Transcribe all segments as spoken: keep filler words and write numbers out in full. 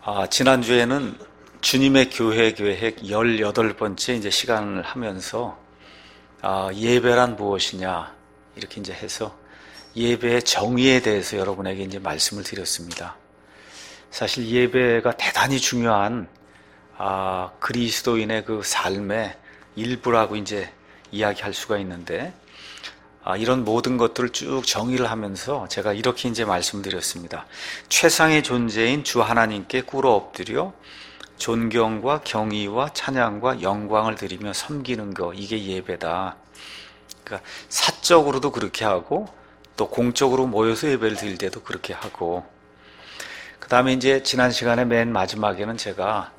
아, 지난주에는 주님의 교회 계획 열여덟 번째 이제 시간을 하면서 아, 예배란 무엇이냐 이렇게 이제 해서 예배의 정의에 대해서 여러분에게 이제 말씀을 드렸습니다. 사실 예배가 대단히 중요한 아, 그리스도인의 그 삶의 일부라고 이제 이야기할 수가 있는데 아, 이런 모든 것들을 쭉 정의를 하면서 제가 이렇게 이제 말씀드렸습니다. 최상의 존재인 주 하나님께 꿇어 엎드려 존경과 경의와 찬양과 영광을 드리며 섬기는 거, 이게 예배다. 그러니까 사적으로도 그렇게 하고 또 공적으로 모여서 예배를 드릴 때도 그렇게 하고, 그 다음에 이제 지난 시간에 맨 마지막에는 제가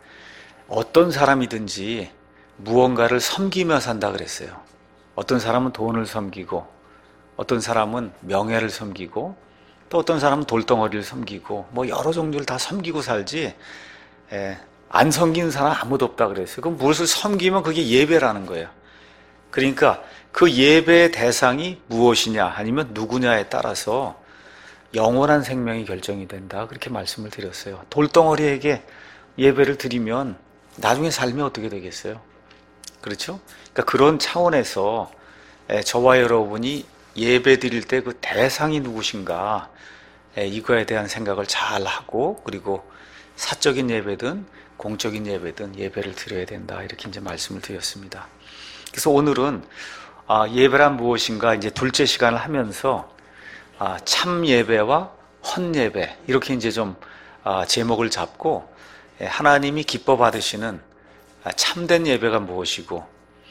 어떤 사람이든지 무언가를 섬기며 산다 그랬어요. 어떤 사람은 돈을 섬기고, 어떤 사람은 명예를 섬기고, 또 어떤 사람은 돌덩어리를 섬기고, 뭐 여러 종류를 다 섬기고 살지, 에, 안 섬기는 사람 아무도 없다 그랬어요. 그럼 무엇을 섬기면 그게 예배라는 거예요. 그러니까 그 예배의 대상이 무엇이냐 아니면 누구냐에 따라서 영원한 생명이 결정이 된다, 그렇게 말씀을 드렸어요. 돌덩어리에게 예배를 드리면 나중에 삶이 어떻게 되겠어요? 그렇죠? 그러니까 그런 차원에서 저와 여러분이 예배 드릴 때 그 대상이 누구신가, 이거에 대한 생각을 잘 하고, 그리고 사적인 예배든 공적인 예배든 예배를 드려야 된다, 이렇게 이제 말씀을 드렸습니다. 그래서 오늘은 예배란 무엇인가 이제 둘째 시간을 하면서 참 예배와 헛 예배, 이렇게 이제 좀 제목을 잡고, 하나님이 기뻐 받으시는 참된 예배가 무엇이고,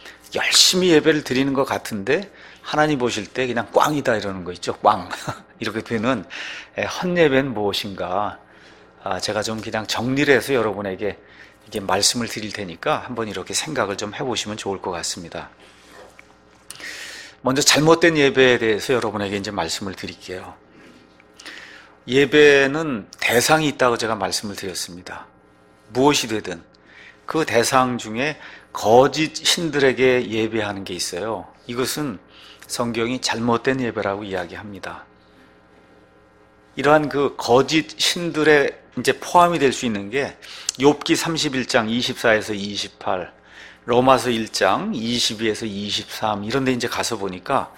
열심히 예배를 드리는 것 같은데 하나님 보실 때 그냥 꽝이다 이러는 거 있죠. 꽝. 이렇게 되는 헛 예배는 무엇인가, 제가 좀 그냥 정리를 해서 여러분에게 이게 말씀을 드릴 테니까 한번 이렇게 생각을 좀 해보시면 좋을 것 같습니다. 먼저 잘못된 예배에 대해서 여러분에게 이제 말씀을 드릴게요. 예배는 대상이 있다고 제가 말씀을 드렸습니다. 무엇이 되든 그 대상 중에 거짓 신들에게 예배하는 게 있어요. 이것은 성경이 잘못된 예배라고 이야기합니다. 이러한 그 거짓 신들의 이제 포함이 될 수 있는 게 욥기 삼십일 장 이십사에서 이십팔, 로마서 일 장 이십이에서 이십삼, 이런 데 이제 가서 보니까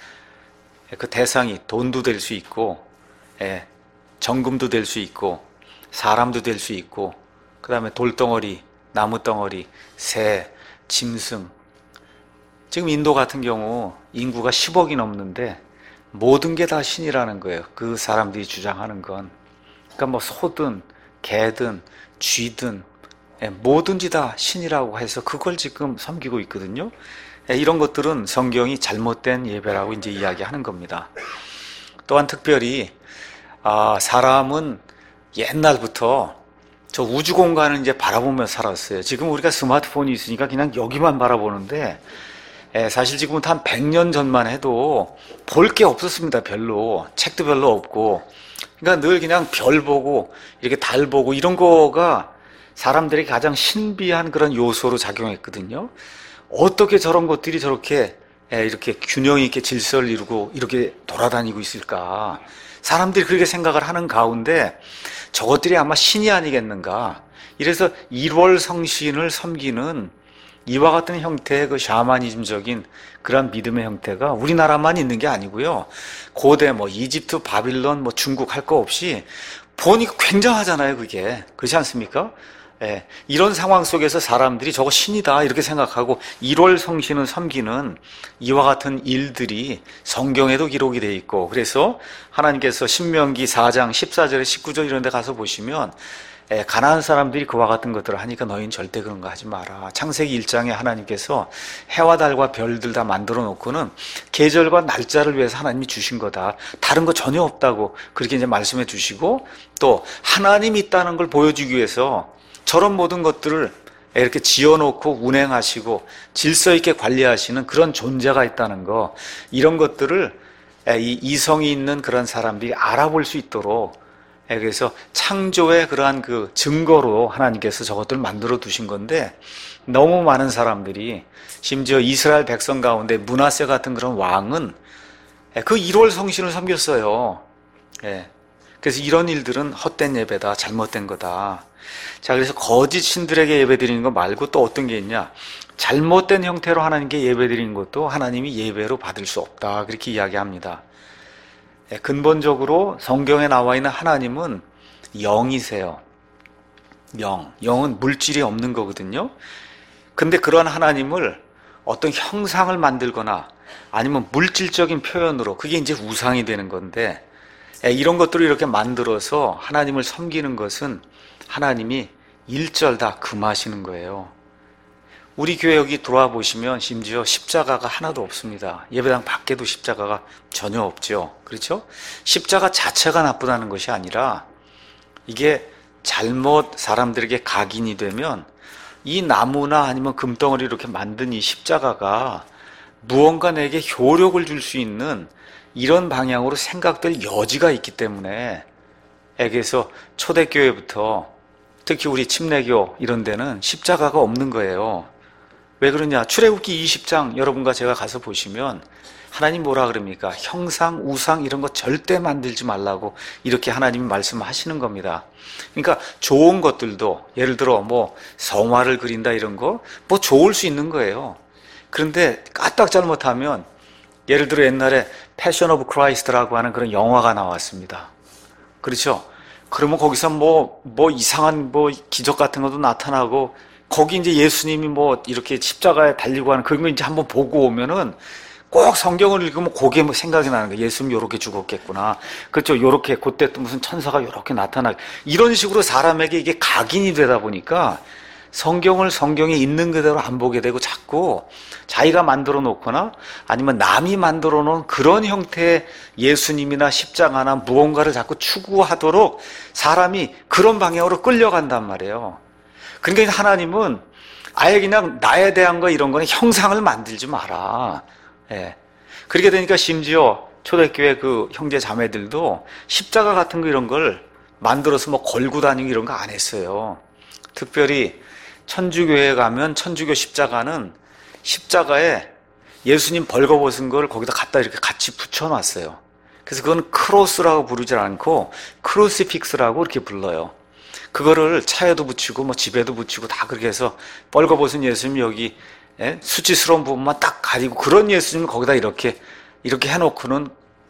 그 대상이 돈도 될 수 있고, 예, 정금도 될 수 있고, 사람도 될 수 있고, 그 다음에 돌덩어리, 나무덩어리, 새, 짐승. 지금 인도 같은 경우 인구가 십억이 넘는데 모든 게 다 신이라는 거예요. 그 사람들이 주장하는 건. 그러니까 뭐 소든 개든 쥐든 뭐든지 다 신이라고 해서 그걸 지금 섬기고 있거든요. 이런 것들은 성경이 잘못된 예배라고 이제 이야기하는 겁니다. 또한 특별히 아, 사람은 옛날부터 저 우주 공간을 이제 바라보며 살았어요. 지금 우리가 스마트폰이 있으니까 그냥 여기만 바라보는데, 예, 사실 지금부터 한 백 년 전만 해도 볼 게 없었습니다. 별로. 책도 별로 없고. 그러니까 늘 그냥 별 보고 이렇게 달 보고 이런 거가 사람들이 가장 신비한 그런 요소로 작용했거든요. 어떻게 저런 것들이 저렇게 예, 이렇게 균형 있게 질서를 이루고 이렇게 돌아다니고 있을까. 사람들이 그렇게 생각을 하는 가운데 저것들이 아마 신이 아니겠는가. 이래서 일월 성신을 섬기는 이와 같은 형태의 그 샤머니즘적인 그런 믿음의 형태가 우리나라만 있는 게 아니고요. 고대 뭐 이집트, 바빌론, 뭐 중국 할 거 없이 보니까 굉장하잖아요, 그게. 그렇지 않습니까? 예, 이런 상황 속에서 사람들이 저거 신이다 이렇게 생각하고 일월 성신을 섬기는 이와 같은 일들이 성경에도 기록이 되어 있고, 그래서 하나님께서 신명기 사 장 십사 절에 십구 절 이런 데 가서 보시면 예, 가난한 사람들이 그와 같은 것들을 하니까 너희는 절대 그런 거 하지 마라. 창세기 일 장에 하나님께서 해와 달과 별들 다 만들어 놓고는 계절과 날짜를 위해서 하나님이 주신 거다. 다른 거 전혀 없다고 그렇게 이제 말씀해 주시고, 또 하나님이 있다는 걸 보여주기 위해서 저런 모든 것들을 이렇게 지어놓고 운행하시고 질서 있게 관리하시는 그런 존재가 있다는 거, 이런 것들을 이 이성이 있는 그런 사람들이 알아볼 수 있도록, 그래서 창조의 그러한 그 증거로 하나님께서 저것들을 만들어 두신 건데, 너무 많은 사람들이, 심지어 이스라엘 백성 가운데 므낫세 같은 그런 왕은 그 일월 성신을 섬겼어요. 그래서 이런 일들은 헛된 예배다, 잘못된 거다. 자, 그래서 거짓 신들에게 예배 드리는 거 말고 또 어떤 게 있냐? 잘못된 형태로 하나님께 예배 드리는 것도 하나님이 예배로 받을 수 없다. 그렇게 이야기합니다. 근본적으로 성경에 나와 있는 하나님은 영이세요. 영. 영은 물질이 없는 거거든요. 근데 그런 하나님을 어떤 형상을 만들거나 아니면 물질적인 표현으로, 그게 이제 우상이 되는 건데, 이런 것들을 이렇게 만들어서 하나님을 섬기는 것은 하나님이 일절 다 금하시는 거예요. 우리 교회 여기 들어와 보시면 심지어 십자가가 하나도 없습니다. 예배당 밖에도 십자가가 전혀 없죠. 그렇죠? 십자가 자체가 나쁘다는 것이 아니라 이게 잘못 사람들에게 각인이 되면 이 나무나 아니면 금덩어리 이렇게 만든 이 십자가가 무언가 내게 효력을 줄 수 있는 이런 방향으로 생각될 여지가 있기 때문에, 그래서 초대교회부터 특히 우리 침례교 이런 데는 십자가가 없는 거예요. 왜 그러냐? 출애굽기 이십 장 여러분과 제가 가서 보시면 하나님 뭐라 그럽니까? 형상, 우상 이런 거 절대 만들지 말라고 이렇게 하나님이 말씀하시는 겁니다. 그러니까 좋은 것들도, 예를 들어 뭐 성화를 그린다 이런 거 뭐 좋을 수 있는 거예요. 그런데 까딱 잘못하면, 예를 들어 옛날에 패션 오브 크라이스트라고 하는 그런 영화가 나왔습니다. 그렇죠? 그러면 거기서 뭐, 뭐 이상한 뭐 기적 같은 것도 나타나고, 거기 이제 예수님이 뭐 이렇게 십자가에 달리고 하는 그런 거 이제 한번 보고 오면은 꼭 성경을 읽으면 그게 뭐 생각이 나는 거예요. 예수님이 요렇게 죽었겠구나. 그렇죠. 요렇게, 그때 또 무슨 천사가 요렇게 나타나. 이런 식으로 사람에게 이게 각인이 되다 보니까 성경을 성경에 있는 그대로 안 보게 되고 자꾸 자기가 만들어 놓거나 아니면 남이 만들어 놓은 그런 형태의 예수님이나 십자가나 무언가를 자꾸 추구하도록 사람이 그런 방향으로 끌려간단 말이에요. 그러니까 하나님은 아예 그냥 나에 대한 거 이런 거는 형상을 만들지 마라. 예. 그렇게 되니까 심지어 초대교회 그 형제 자매들도 십자가 같은 거 이런 걸 만들어서 뭐 걸고 다니고 이런 거 안 했어요. 특별히 천주교에 가면 천주교 십자가는 십자가에 예수님 벌거벗은 걸 거기다 갖다 이렇게 같이 붙여놨어요. 그래서 그건 크로스라고 부르지 않고 크루시픽스라고 이렇게 불러요. 그거를 차에도 붙이고 뭐 집에도 붙이고 다 그렇게 해서 벌거벗은 예수님 여기 예? 수치스러운 부분만 딱 가리고 그런 예수님을 거기다 이렇게 이렇게 해놓고는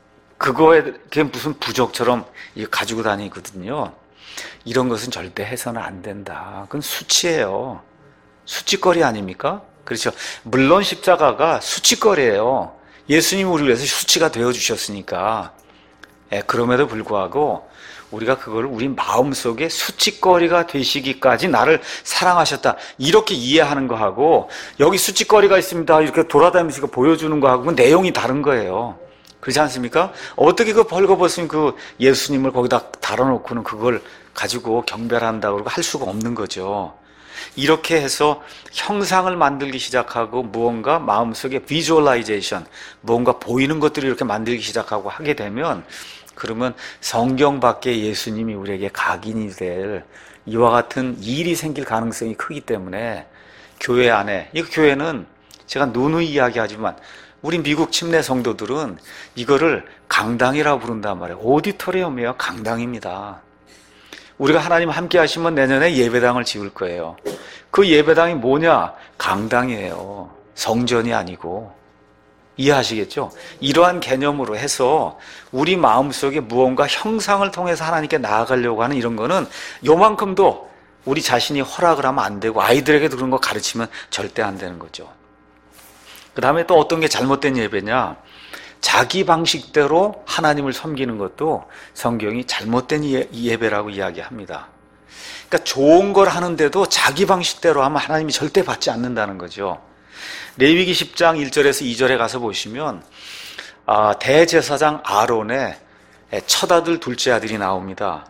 그거에 그게 무슨 부적처럼 가지고 다니거든요. 이런 것은 절대 해서는 안 된다. 그건 수치예요. 수치거리 아닙니까? 그렇죠. 물론 십자가가 수치거리예요. 예수님이 우리를 위해서 수치가 되어주셨으니까. 예, 그럼에도 불구하고 우리가 그걸 우리 마음속에 수치거리가 되시기까지 나를 사랑하셨다. 이렇게 이해하는 거하고 여기 수치거리가 있습니다. 이렇게 돌아다니면서 보여주는 거하고 내용이 다른 거예요. 그렇지 않습니까? 어떻게 그 벌거벗은 그 예수님을 거기다 달아놓고는 그걸 가지고 경배한다고 그러고 할 수가 없는 거죠. 이렇게 해서 형상을 만들기 시작하고 무언가 마음속에 비주얼라이제이션, 무언가 보이는 것들을 이렇게 만들기 시작하고 하게 되면 그러면 성경 밖에 예수님이 우리에게 각인이 될 이와 같은 일이 생길 가능성이 크기 때문에 교회 안에, 이 교회는 제가 누누이 이야기하지만 우리 미국 침례 성도들은 이거를 강당이라고 부른단 말이에요. 오디토리엄이에요. 강당입니다. 우리가 하나님 함께 하시면 내년에 예배당을 지을 거예요. 그 예배당이 뭐냐? 강당이에요. 성전이 아니고. 이해하시겠죠? 이러한 개념으로 해서 우리 마음속에 무언가 형상을 통해서 하나님께 나아가려고 하는 이런 거는 요만큼도 우리 자신이 허락을 하면 안 되고 아이들에게도 그런 거 가르치면 절대 안 되는 거죠. 그 다음에 또 어떤 게 잘못된 예배냐? 자기 방식대로 하나님을 섬기는 것도 성경이 잘못된 예배라고 이야기합니다. 그러니까 좋은 걸 하는데도 자기 방식대로 하면 하나님이 절대 받지 않는다는 거죠. 레위기 십 장 일 절에서 이 절에 가서 보시면 대제사장 아론의 첫 아들 둘째 아들이 나옵니다.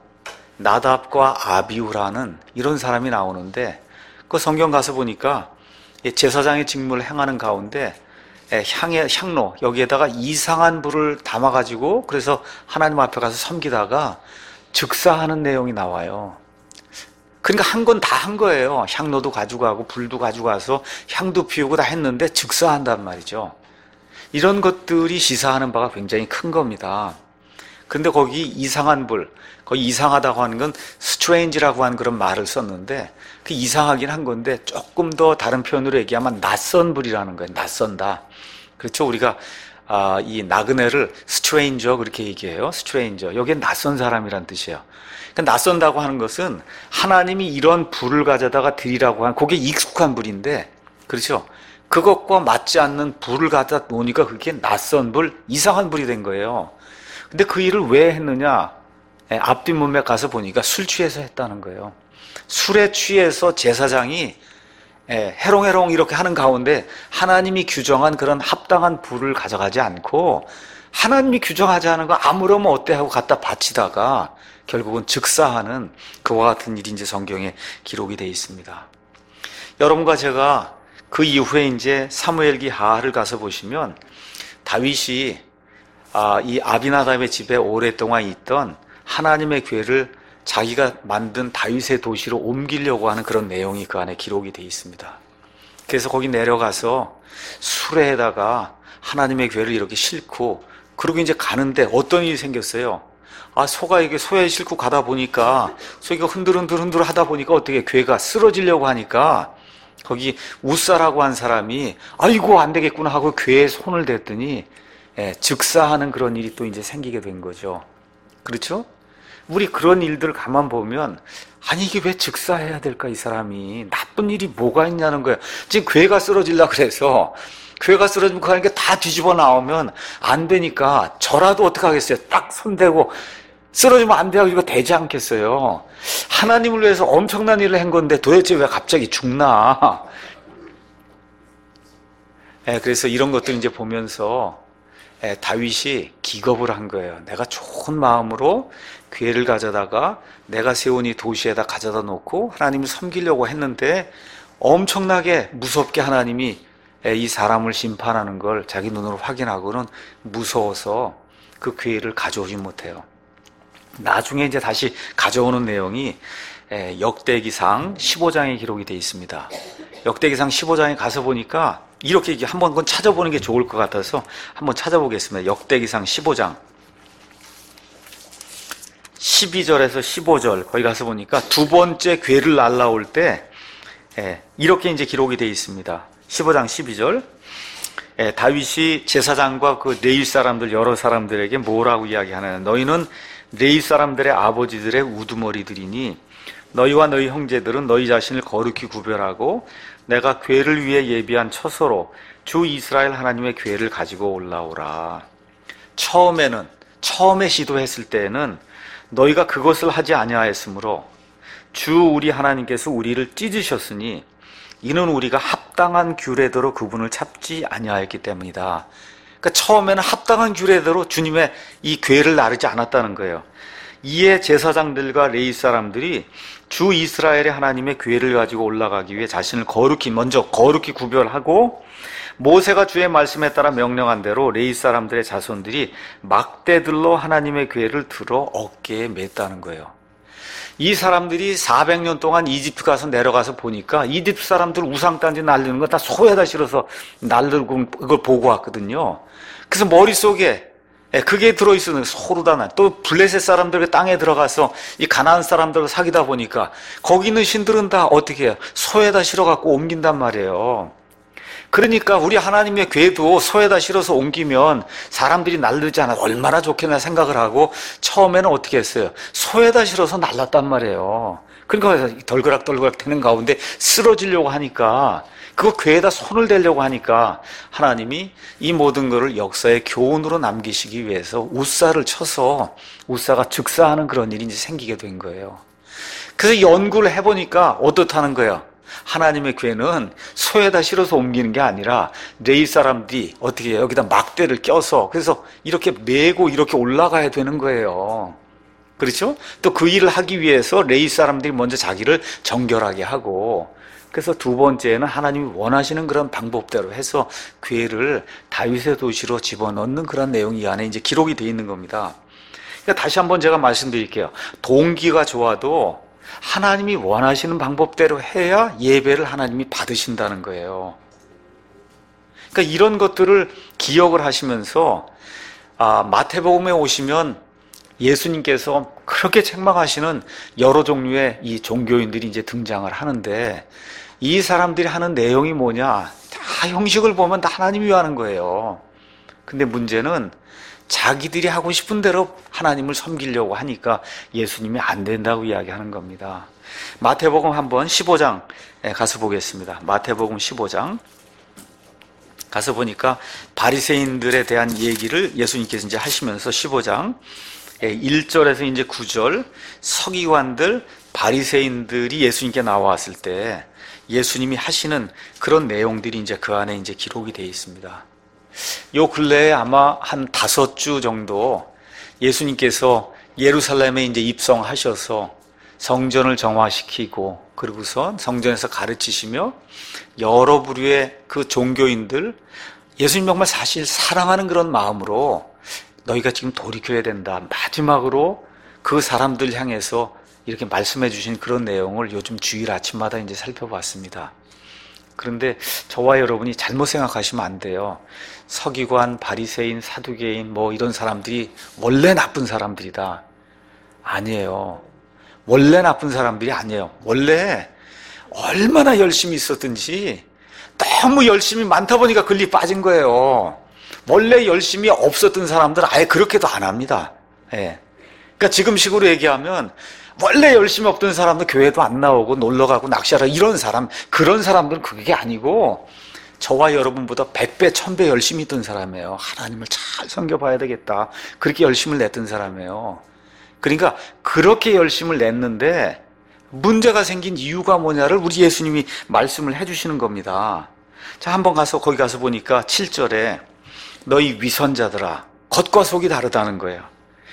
나답과 아비후라는 이런 사람이 나오는데 그 성경 가서 보니까 제사장의 직무를 행하는 가운데 향의 향로 여기에다가 이상한 불을 담아가지고 그래서 하나님 앞에 가서 섬기다가 즉사하는 내용이 나와요. 그러니까 한 건 다 한 거예요. 향로도 가져가고 불도 가져가서 향도 피우고 다 했는데 즉사한단 말이죠. 이런 것들이 시사하는 바가 굉장히 큰 겁니다. 근데 거기 이상한 불, 거기 이상하다고 하는 건 strange라고 하는 그런 말을 썼는데 그 이상하긴 한 건데 조금 더 다른 표현으로 얘기하면 낯선 불이라는 거예요. 낯선다. 그렇죠? 우리가 아, 이 나그네를 stranger 그렇게 얘기해요. stranger. 여기에 낯선 사람이란 뜻이에요. 그러니까 낯선다고 하는 것은 하나님이 이런 불을 가져다가 드리라고 하는 그게 익숙한 불인데 그렇죠? 그것과 맞지 않는 불을 갖다 놓으니까 그게 낯선 불, 이상한 불이 된 거예요. 근데 그 일을 왜 했느냐? 앞뒤 문맥 가서 보니까 술 취해서 했다는 거예요. 술에 취해서 제사장이 해롱해롱 이렇게 하는 가운데 하나님이 규정한 그런 합당한 불을 가져가지 않고 하나님이 규정하지 않은 거 아무러면 어때 하고 갖다 바치다가 결국은 즉사하는 그와 같은 일이 이제 성경에 기록이 되어 있습니다. 여러분과 제가 그 이후에 이제 사무엘기 하를 가서 보시면 다윗이 아, 이 아비나답의 집에 오랫동안 있던 하나님의 궤를 자기가 만든 다윗의 도시로 옮기려고 하는 그런 내용이 그 안에 기록이 되어 있습니다. 그래서 거기 내려가서 수레에다가 하나님의 궤를 이렇게 싣고 그러고 이제 가는데 어떤 일이 생겼어요. 아, 소가 이게 소에 싣고 가다 보니까 소가 흔들흔들 흔들 하다 보니까 어떻게 궤가 쓰러지려고 하니까 거기 우사라고 한 사람이 아이고 안 되겠구나 하고 궤에 손을 댔더니 예, 즉사하는 그런 일이 또 이제 생기게 된 거죠. 그렇죠? 우리 그런 일들 가만 보면 아니 이게 왜 즉사해야 될까 이 사람이 나쁜 일이 뭐가 있냐는 거예요. 지금 궤가 쓰러지려고 그래서 궤가 쓰러지면 그러니까 다 뒤집어 나오면 안 되니까 저라도 어떻게 하겠어요. 딱 손대고 쓰러지면 안 돼요. 이거 되지 않겠어요. 하나님을 위해서 엄청난 일을 한 건데 도대체 왜 갑자기 죽나. 예, 그래서 이런 것들 이제 보면서 예, 다윗이 기겁을 한 거예요. 내가 좋은 마음으로 궤를 가져다가 내가 세운 이 도시에다 가져다 놓고 하나님을 섬기려고 했는데 엄청나게 무섭게 하나님이 예, 이 사람을 심판하는 걸 자기 눈으로 확인하고는 무서워서 그 궤를 가져오지 못해요. 나중에 이제 다시 가져오는 내용이 예, 역대기상 십오 장에 기록이 되어 있습니다. 역대기상 십오 장에 가서 보니까 이렇게 한번 그건 찾아보는 게 좋을 것 같아서 한번 찾아보겠습니다. 역대기상 십오 장 십이 절에서 십오 절 거기 가서 보니까 두 번째 궤를 날라올 때 예, 이렇게 이제 기록이 되어 있습니다. 십오 장 십이 절 예, 다윗이 제사장과 그 레위 사람들 여러 사람들에게 뭐라고 이야기하느냐. 너희는 레위 사람들의 아버지들의 우두머리들이니 너희와 너희 형제들은 너희 자신을 거룩히 구별하고 내가 궤를 위해 예비한 처소로 주 이스라엘 하나님의 궤를 가지고 올라오라. 처음에는 처음에 시도했을 때에는 너희가 그것을 하지 아니하였으므로 주 우리 하나님께서 우리를 찢으셨으니 이는 우리가 합당한 규례대로 그분을 찾지 아니하였기 때문이다. 그러니까 처음에는 합당한 규례대로 주님의 이 궤를 나르지 않았다는 거예요. 이에 제사장들과 레위 사람들이 주 이스라엘의 하나님의 궤를 가지고 올라가기 위해 자신을 거룩히 먼저 거룩히 구별하고 모세가 주의 말씀에 따라 명령한 대로 레위 사람들의 자손들이 막대들로 하나님의 궤를 들어 어깨에 맸다는 거예요. 이 사람들이 사백 년 동안 이집트 가서 내려가서 보니까 이집트 사람들 우상단지 날리는 거 다 소에다 실어서 날르고 그걸 보고 왔거든요. 그래서 머릿속에 그게 들어있으면 소르다 나. 또 블레셋 사람들 땅에 들어가서 이 가나안 사람들과 사귀다 보니까 거기 있는 신들은 다 어떻게 해요? 소에다 실어갖고 옮긴단 말이에요. 그러니까 우리 하나님의 궤도 소에다 실어서 옮기면 사람들이 날르지 않아 얼마나 좋겠나 생각을 하고 처음에는 어떻게 했어요? 소에다 실어서 날랐단 말이에요. 그러니까 덜그락덜그락 되는 가운데 쓰러지려고 하니까 그거 궤에다 손을 대려고 하니까 하나님이 이 모든 것을 역사의 교훈으로 남기시기 위해서 우사를 쳐서 우사가 즉사하는 그런 일이 이제 생기게 된 거예요. 그래서 연구를 해보니까 어떻다는 거예요? 하나님의 궤는 소에다 실어서 옮기는 게 아니라 레위 사람들이 어떻게 해요? 여기다 막대를 껴서 그래서 이렇게 메고 이렇게 올라가야 되는 거예요. 그렇죠? 또 그 일을 하기 위해서 레위 사람들이 먼저 자기를 정결하게 하고 그래서 두 번째는 하나님이 원하시는 그런 방법대로 해서 궤를 다윗의 도시로 집어넣는 그런 내용이 이 안에 이제 기록이 되어 있는 겁니다. 그러니까 다시 한번 제가 말씀드릴게요. 동기가 좋아도 하나님이 원하시는 방법대로 해야 예배를 하나님이 받으신다는 거예요. 그러니까 이런 것들을 기억을 하시면서 아, 마태복음에 오시면 예수님께서 그렇게 책망하시는 여러 종류의 이 종교인들이 이제 등장을 하는데, 이 사람들이 하는 내용이 뭐냐? 다 형식을 보면 다 하나님이 위하는 거예요. 근데 문제는 자기들이 하고 싶은 대로 하나님을 섬기려고 하니까 예수님이 안 된다고 이야기하는 겁니다. 마태복음 한번 십오 장 가서 보겠습니다. 마태복음 십오 장 가서 보니까 바리새인들에 대한 얘기를 예수님께서 이제 하시면서 십오 장 일 절에서 이제 구 절, 서기관들, 바리새인들이 예수님께 나왔을 때 예수님이 하시는 그런 내용들이 이제 그 안에 이제 기록이 되어 있습니다. 요 근래에 아마 한 다섯 주 정도 예수님께서 예루살렘에 이제 입성하셔서 성전을 정화시키고, 그리고선 성전에서 가르치시며 여러 부류의 그 종교인들, 예수님 정말 사실 사랑하는 그런 마음으로 너희가 지금 돌이켜야 된다, 마지막으로 그 사람들 향해서 이렇게 말씀해 주신 그런 내용을 요즘 주일 아침마다 이제 살펴봤습니다. 그런데 저와 여러분이 잘못 생각하시면 안 돼요. 서기관, 바리새인, 사두개인 뭐 이런 사람들이 원래 나쁜 사람들이다. 아니에요. 원래 나쁜 사람들이 아니에요. 원래 얼마나 열심히 있었든지 너무 열심히 많다 보니까 글리 빠진 거예요. 원래 열심히 없었던 사람들은 아예 그렇게도 안 합니다. 예. 그러니까 지금식으로 얘기하면 원래 열심히 없던 사람도 교회도 안 나오고 놀러 가고 낚시하러, 이런 사람, 그런 사람들은 그게 아니고 저와 여러분보다 백 배, 천 배 열심히 있던 사람이에요. 하나님을 잘 섬겨봐야 되겠다, 그렇게 열심을 냈던 사람이에요. 그러니까 그렇게 열심을 냈는데 문제가 생긴 이유가 뭐냐를 우리 예수님이 말씀을 해주시는 겁니다. 자, 한번 가서 거기 가서 보니까 칠 절에 너희 위선자들아, 겉과 속이 다르다는 거예요.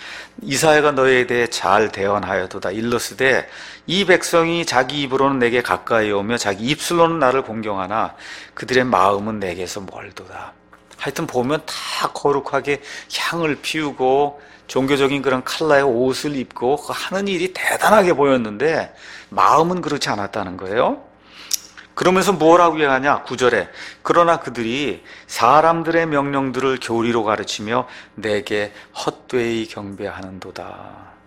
이사야가 너희에 대해 잘 대언하여도다 일러스되 이 백성이 자기 입으로는 내게 가까이 오며 자기 입술로는 나를 공경하나 그들의 마음은 내게서 멀도다. 하여튼 보면 다 거룩하게 향을 피우고 종교적인 그런 컬러의 옷을 입고 하는 일이 대단하게 보였는데 마음은 그렇지 않았다는 거예요. 그러면서 뭐라고 얘기하냐? 구 절에 그러나 그들이 사람들의 명령들을 교리로 가르치며 내게 헛되이 경배하는도다.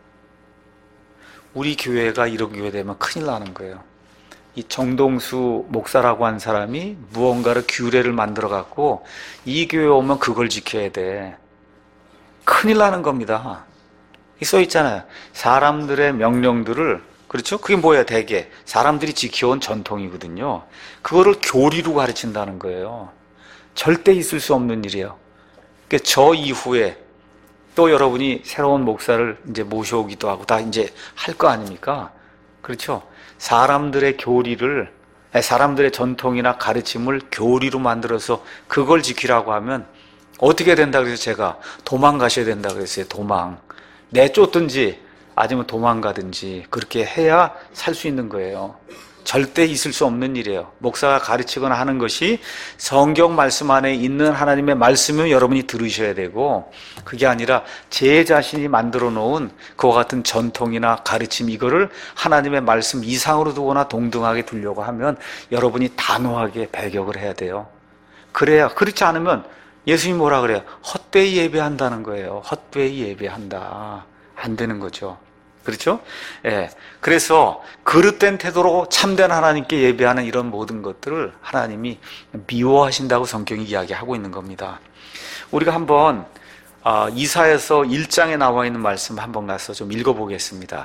우리 교회가 이런 교회 되면 큰일 나는 거예요. 이 정동수 목사라고 한 사람이 무언가를 규례를 만들어 갖고 이 교회 오면 그걸 지켜야 돼. 큰일 나는 겁니다. 써 있잖아요. 사람들의 명령들을, 그렇죠? 그게 뭐야? 대개 사람들이 지켜온 전통이거든요. 그거를 교리로 가르친다는 거예요. 절대 있을 수 없는 일이에요. 그러니까 저 이후에 또 여러분이 새로운 목사를 이제 모셔오기도 하고 다 이제 할 거 아닙니까? 그렇죠? 사람들의 교리를, 사람들의 전통이나 가르침을 교리로 만들어서 그걸 지키라고 하면 어떻게 된다 그래서 제가 도망가셔야 된다 그랬어요. 도망. 내쫓든지 아니면 도망가든지 그렇게 해야 살 수 있는 거예요. 절대 있을 수 없는 일이에요. 목사가 가르치거나 하는 것이 성경 말씀 안에 있는 하나님의 말씀을 여러분이 들으셔야 되고, 그게 아니라 제 자신이 만들어 놓은 그와 같은 전통이나 가르침, 이거를 하나님의 말씀 이상으로 두거나 동등하게 두려고 하면 여러분이 단호하게 배격을 해야 돼요. 그래야, 그렇지 않으면 예수님이 뭐라 그래요? 헛되이 예배한다는 거예요. 헛되이 예배한다. 안 되는 거죠. 그렇죠? 예. 그래서 그릇된 태도로 참된 하나님께 예배하는 이런 모든 것들을 하나님이 미워하신다고 성경이 이야기하고 있는 겁니다. 우리가 한번 이사야서 일 장에 나와 있는 말씀 한번 가서 좀 읽어보겠습니다.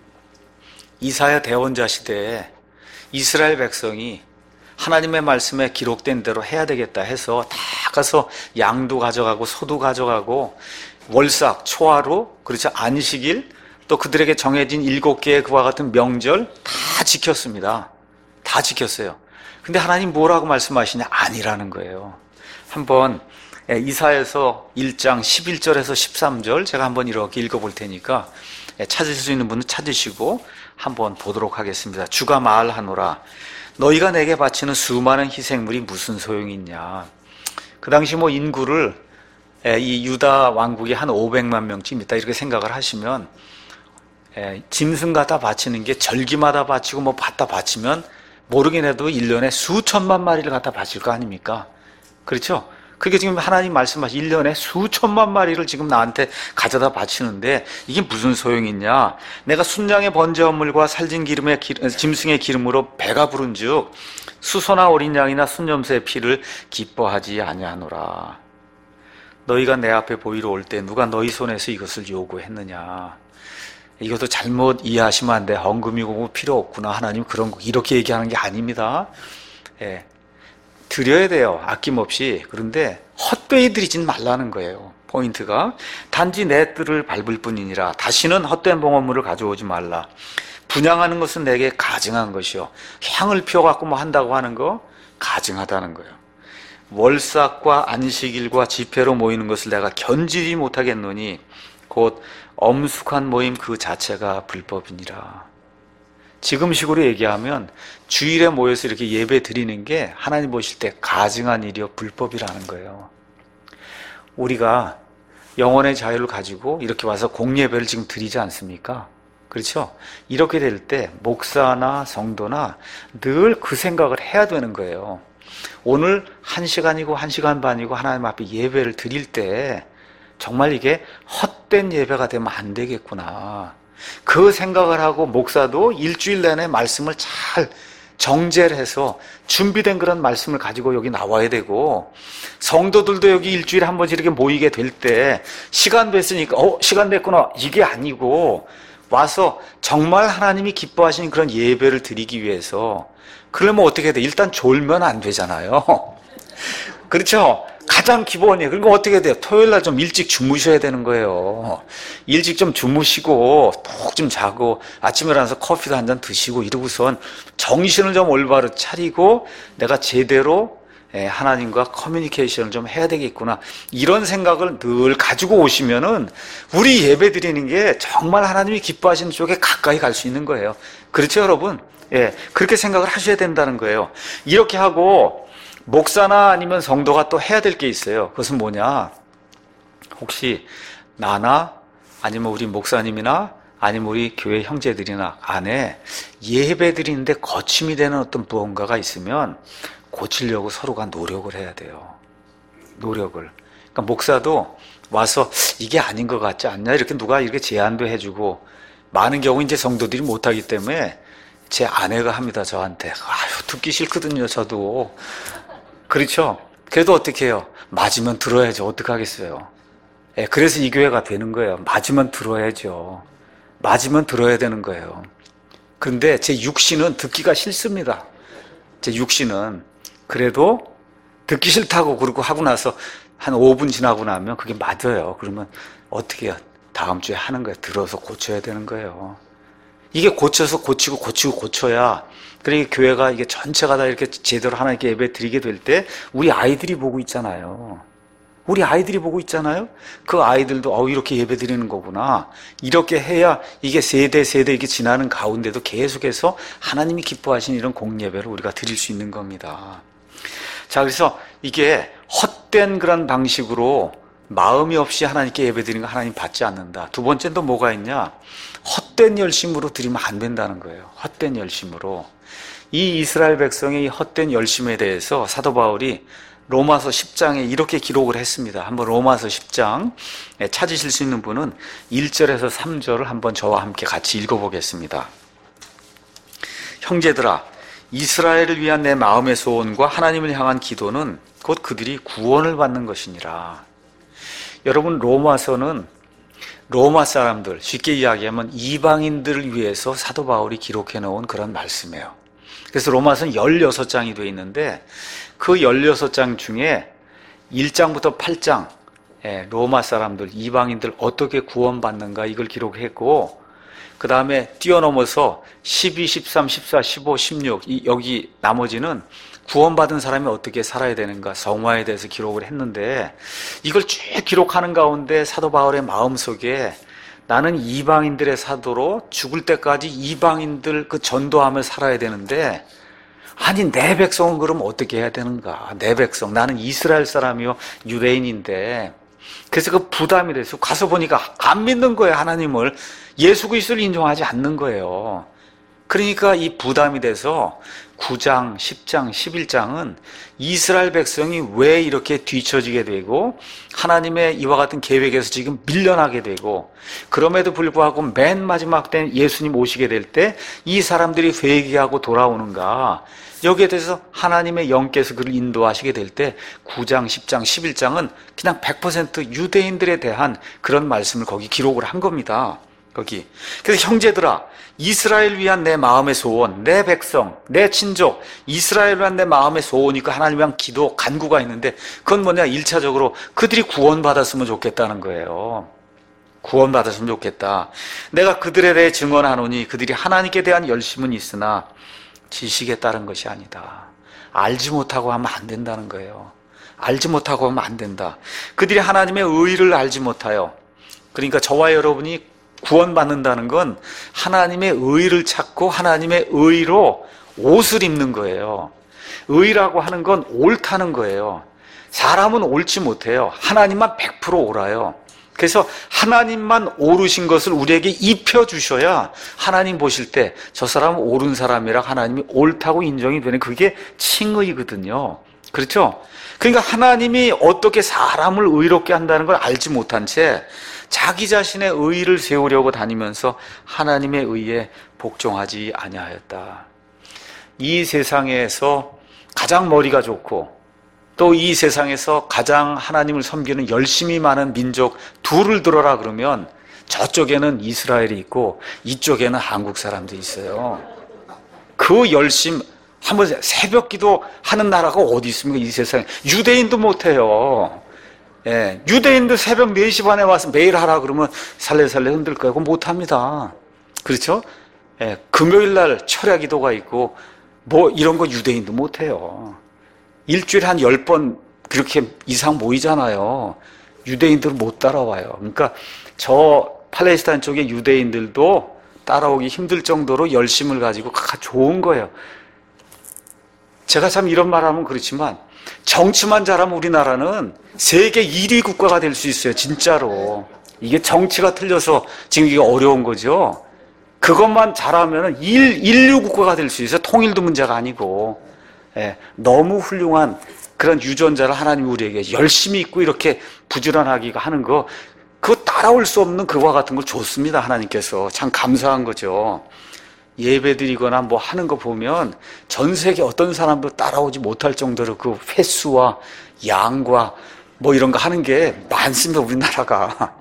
이사야 대원자 시대에 이스라엘 백성이 하나님의 말씀에 기록된 대로 해야 되겠다 해서 다 가서 양도 가져가고 소도 가져가고 월삭, 초하루, 그렇죠? 안식일, 또 그들에게 정해진 일곱 개의 그와 같은 명절 다 지켰습니다. 다 지켰어요. 근데 하나님 뭐라고 말씀하시냐? 아니라는 거예요. 한번 이사야서 일 장 십일 절에서 십삼 절 제가 한번 이렇게 읽어볼 테니까 찾으실 수 있는 분은 찾으시고 한번 보도록 하겠습니다. 주가 말하노라 너희가 내게 바치는 수많은 희생물이 무슨 소용이 있냐. 그 당시 뭐 인구를 이 유다 왕국이 한 오백만 명쯤 있다 이렇게 생각을 하시면 짐승 갖다 바치는 게 절기마다 바치고 뭐 갖다 바치면 모르긴 해도 일 년에 수천만 마리를 갖다 바칠 거 아닙니까? 그렇죠? 그게 지금 하나님 말씀하신 일 년에 수천만 마리를 지금 나한테 가져다 바치는데 이게 무슨 소용이 있냐? 내가 순양의 번제 헌물과 살진 기름의 기름, 짐승의 기름으로 배가 부른즉 수소나 어린 양이나 순염소의 피를 기뻐하지 아니하노라. 너희가 내 앞에 보이러 올 때 누가 너희 손에서 이것을 요구했느냐? 이것도 잘못 이해하시면 안 돼. 헌금이고 뭐 필요 없구나. 하나님 그런 거 이렇게 얘기하는 게 아닙니다. 예. 드려야 돼요. 아낌없이. 그런데 헛되이 드리진 말라는 거예요. 포인트가 단지 내 뜰을 밟을 뿐이니라. 다시는 헛된 봉헌물을 가져오지 말라. 분양하는 것은 내게 가증한 것이요. 향을 피워갖고 뭐 한다고 하는 거 가증하다는 거예요. 월삭과 안식일과 집회로 모이는 것을 내가 견디지 못하겠노니 곧 엄숙한 모임 그 자체가 불법이니라. 지금식으로 얘기하면 주일에 모여서 이렇게 예배 드리는 게 하나님 보실 때 가증한 일이요 불법이라는 거예요. 우리가 영혼의 자유를 가지고 이렇게 와서 공예배를 지금 드리지 않습니까? 그렇죠? 이렇게 될 때 목사나 성도나 늘 그 생각을 해야 되는 거예요. 오늘 한 시간이고 한 시간 반이고 하나님 앞에 예배를 드릴 때 정말 이게 헛된 예배가 되면 안 되겠구나. 그 생각을 하고 목사도 일주일 내내 말씀을 잘 정제를 해서 준비된 그런 말씀을 가지고 여기 나와야 되고, 성도들도 여기 일주일에 한 번씩 이렇게 모이게 될 때 시간 됐으니까 어 시간 됐구나 이게 아니고 와서 정말 하나님이 기뻐하시는 그런 예배를 드리기 위해서, 그러면 어떻게 돼? 일단 졸면 안 되잖아요. 그렇죠? 가장 기본이에요. 그리고 어떻게 돼요? 토요일 날 좀 일찍 주무셔야 되는 거예요. 일찍 좀 주무시고 푹 좀 자고 아침에 일어나서 커피도 한 잔 드시고 이러고선 정신을 좀 올바로 차리고 내가 제대로 하나님과 커뮤니케이션을 좀 해야 되겠구나, 이런 생각을 늘 가지고 오시면은 우리 예배 드리는 게 정말 하나님이 기뻐하시는 쪽에 가까이 갈 수 있는 거예요. 그렇죠, 여러분? 예, 그렇게 생각을 하셔야 된다는 거예요. 이렇게 하고 목사나 아니면 성도가 또 해야 될 게 있어요. 그것은 뭐냐? 혹시 나나 아니면 우리 목사님이나 아니면 우리 교회 형제들이나 안에 예배 드리는데 거침이 되는 어떤 무언가가 있으면 고치려고 서로가 노력을 해야 돼요. 노력을. 그러니까 목사도 와서 이게 아닌 것 같지 않냐? 이렇게 누가 이렇게 제안도 해주고, 많은 경우 이제 성도들이 못하기 때문에 제 아내가 합니다, 저한테. 아유, 듣기 싫거든요, 저도. 그렇죠? 그래도 어떻게 해요? 맞으면 들어야죠. 어떡하겠어요? 예, 그래서 이 교회가 되는 거예요. 맞으면 들어야죠. 맞으면 들어야 되는 거예요. 그런데 제 육신은 듣기가 싫습니다. 제 육신은. 그래도 듣기 싫다고 그러고 하고 나서 한 오 분 지나고 나면 그게 맞아요. 그러면 어떻게 해요? 다음 주에 하는 거예요. 들어서 고쳐야 되는 거예요. 이게 고쳐서 고치고 고치고 고쳐야, 그러니까 교회가 이게 전체가 다 이렇게 제대로 하나님께 예배 드리게 될 때 우리 아이들이 보고 있잖아요. 우리 아이들이 보고 있잖아요. 그 아이들도 어 이렇게 예배 드리는 거구나. 이렇게 해야 이게 세대 세대 이렇게 지나는 가운데도 계속해서 하나님이 기뻐하시는 이런 공예배를 우리가 드릴 수 있는 겁니다. 자, 그래서 이게 헛된 그런 방식으로 마음이 없이 하나님께 예배 드리는 거 하나님 받지 않는다. 두 번째는 또 뭐가 있냐? 헛된 열심으로 드리면 안 된다는 거예요. 헛된 열심으로. 이 이스라엘 백성의 이 헛된 열심에 대해서 사도 바울이 로마서 십 장에 이렇게 기록을 했습니다. 한번 로마서 십 장 찾으실 수 있는 분은 일 절에서 삼 절을 한번 저와 함께 같이 읽어보겠습니다. 형제들아, 이스라엘을 위한 내 마음의 소원과 하나님을 향한 기도는 곧 그들이 구원을 받는 것이니라. 여러분, 로마서는 로마 사람들, 쉽게 이야기하면 이방인들을 위해서 사도 바울이 기록해 놓은 그런 말씀이에요. 그래서 로마서는 열여섯 장이 되어 있는데 그 열여섯 장 중에 일 장부터 팔 장 로마 사람들, 이방인들 어떻게 구원받는가 이걸 기록했고, 그 다음에 뛰어넘어서 십이, 십삼, 십사, 십오, 십육 이, 여기 나머지는 구원받은 사람이 어떻게 살아야 되는가, 성화에 대해서 기록을 했는데, 이걸 쭉 기록하는 가운데 사도 바울의 마음속에 나는 이방인들의 사도로 죽을 때까지 이방인들 그 전도하며 살아야 되는데, 아니 내 백성은 그럼 어떻게 해야 되는가? 내 백성, 나는 이스라엘 사람이요 유대인인데. 그래서 그 부담이 돼서 가서 보니까 안 믿는 거예요. 하나님을, 예수 그리스도를 인정하지 않는 거예요. 그러니까 이 부담이 돼서 구 장, 십 장, 십일 장은 이스라엘 백성이 왜 이렇게 뒤처지게 되고 하나님의 이와 같은 계획에서 지금 밀려나게 되고, 그럼에도 불구하고 맨 마지막 때 예수님 오시게 될 때 이 사람들이 회개하고 돌아오는가, 여기에 대해서 하나님의 영께서 그를 인도하시게 될 때 구 장, 십 장, 십일 장은 그냥 백 퍼센트 유대인들에 대한 그런 말씀을 거기 기록을 한 겁니다. 거기. 그래서 형제들아, 이스라엘 위한 내 마음의 소원, 내 백성, 내 친족, 이스라엘 위한 내 마음의 소원이니까 하나님 위한 기도, 간구가 있는데, 그건 뭐냐? 일차적으로 그들이 구원받았으면 좋겠다는 거예요. 구원받았으면 좋겠다. 내가 그들에 대해 증언하노니 그들이 하나님께 대한 열심은 있으나 지식에 따른 것이 아니다. 알지 못하고 하면 안 된다는 거예요. 알지 못하고 하면 안 된다. 그들이 하나님의 의를 알지 못하여, 그러니까 저와 여러분이 구원받는다는 건 하나님의 의를 찾고 하나님의 의로 옷을 입는 거예요. 의라고 하는 건 옳다는 거예요. 사람은 옳지 못해요. 하나님만 백 퍼센트 옳아요. 그래서 하나님만 옳으신 것을 우리에게 입혀주셔야 하나님 보실 때 저 사람은 옳은 사람이라 하나님이 옳다고 인정이 되는, 그게 칭의거든요. 그렇죠? 그러니까 하나님이 어떻게 사람을 의롭게 한다는 걸 알지 못한 채 자기 자신의 의의를 세우려고 다니면서 하나님의 의에 복종하지 아니하였다. 이 세상에서 가장 머리가 좋고 또 이 세상에서 가장 하나님을 섬기는 열심히 많은 민족 둘을 들어라 그러면 저쪽에는 이스라엘이 있고 이쪽에는 한국 사람들이 있어요. 그 열심, 한번 새벽 기도 하는 나라가 어디 있습니까? 이 세상에. 유대인도 못해요. 예, 유대인도 새벽 네 시 반에 와서 매일 하라 그러면 살래살래 흔들 거예요. 그건 못합니다. 그렇죠? 예, 금요일 날 철야 기도가 있고 뭐 이런 거 유대인도 못해요. 일주일에 한 열 번 그렇게 이상 모이잖아요. 유대인들은 못 따라와요. 그러니까 저 팔레스타인 쪽의 유대인들도 따라오기 힘들 정도로 열심을 가지고 좋은 거예요. 제가 참 이런 말 하면 그렇지만 정치만 잘하면 우리나라는 세계 일 위 국가가 될 수 있어요. 진짜로. 이게 정치가 틀려서 지금 이게 어려운 거죠. 그것만 잘하면 일, 인류 국가가 될 수 있어요. 통일도 문제가 아니고. 예, 너무 훌륭한 그런 유전자를 하나님이 우리에게 열심히 있고 이렇게 부지런하게 하는 거, 그거 따라올 수 없는 그와 같은 걸 줬습니다. 하나님께서. 참 감사한 거죠. 예배 드리거나 뭐 하는 거 보면 전 세계 어떤 사람도 따라오지 못할 정도로 그 횟수와 양과 뭐 이런 거 하는 게 많습니다. 우리나라가.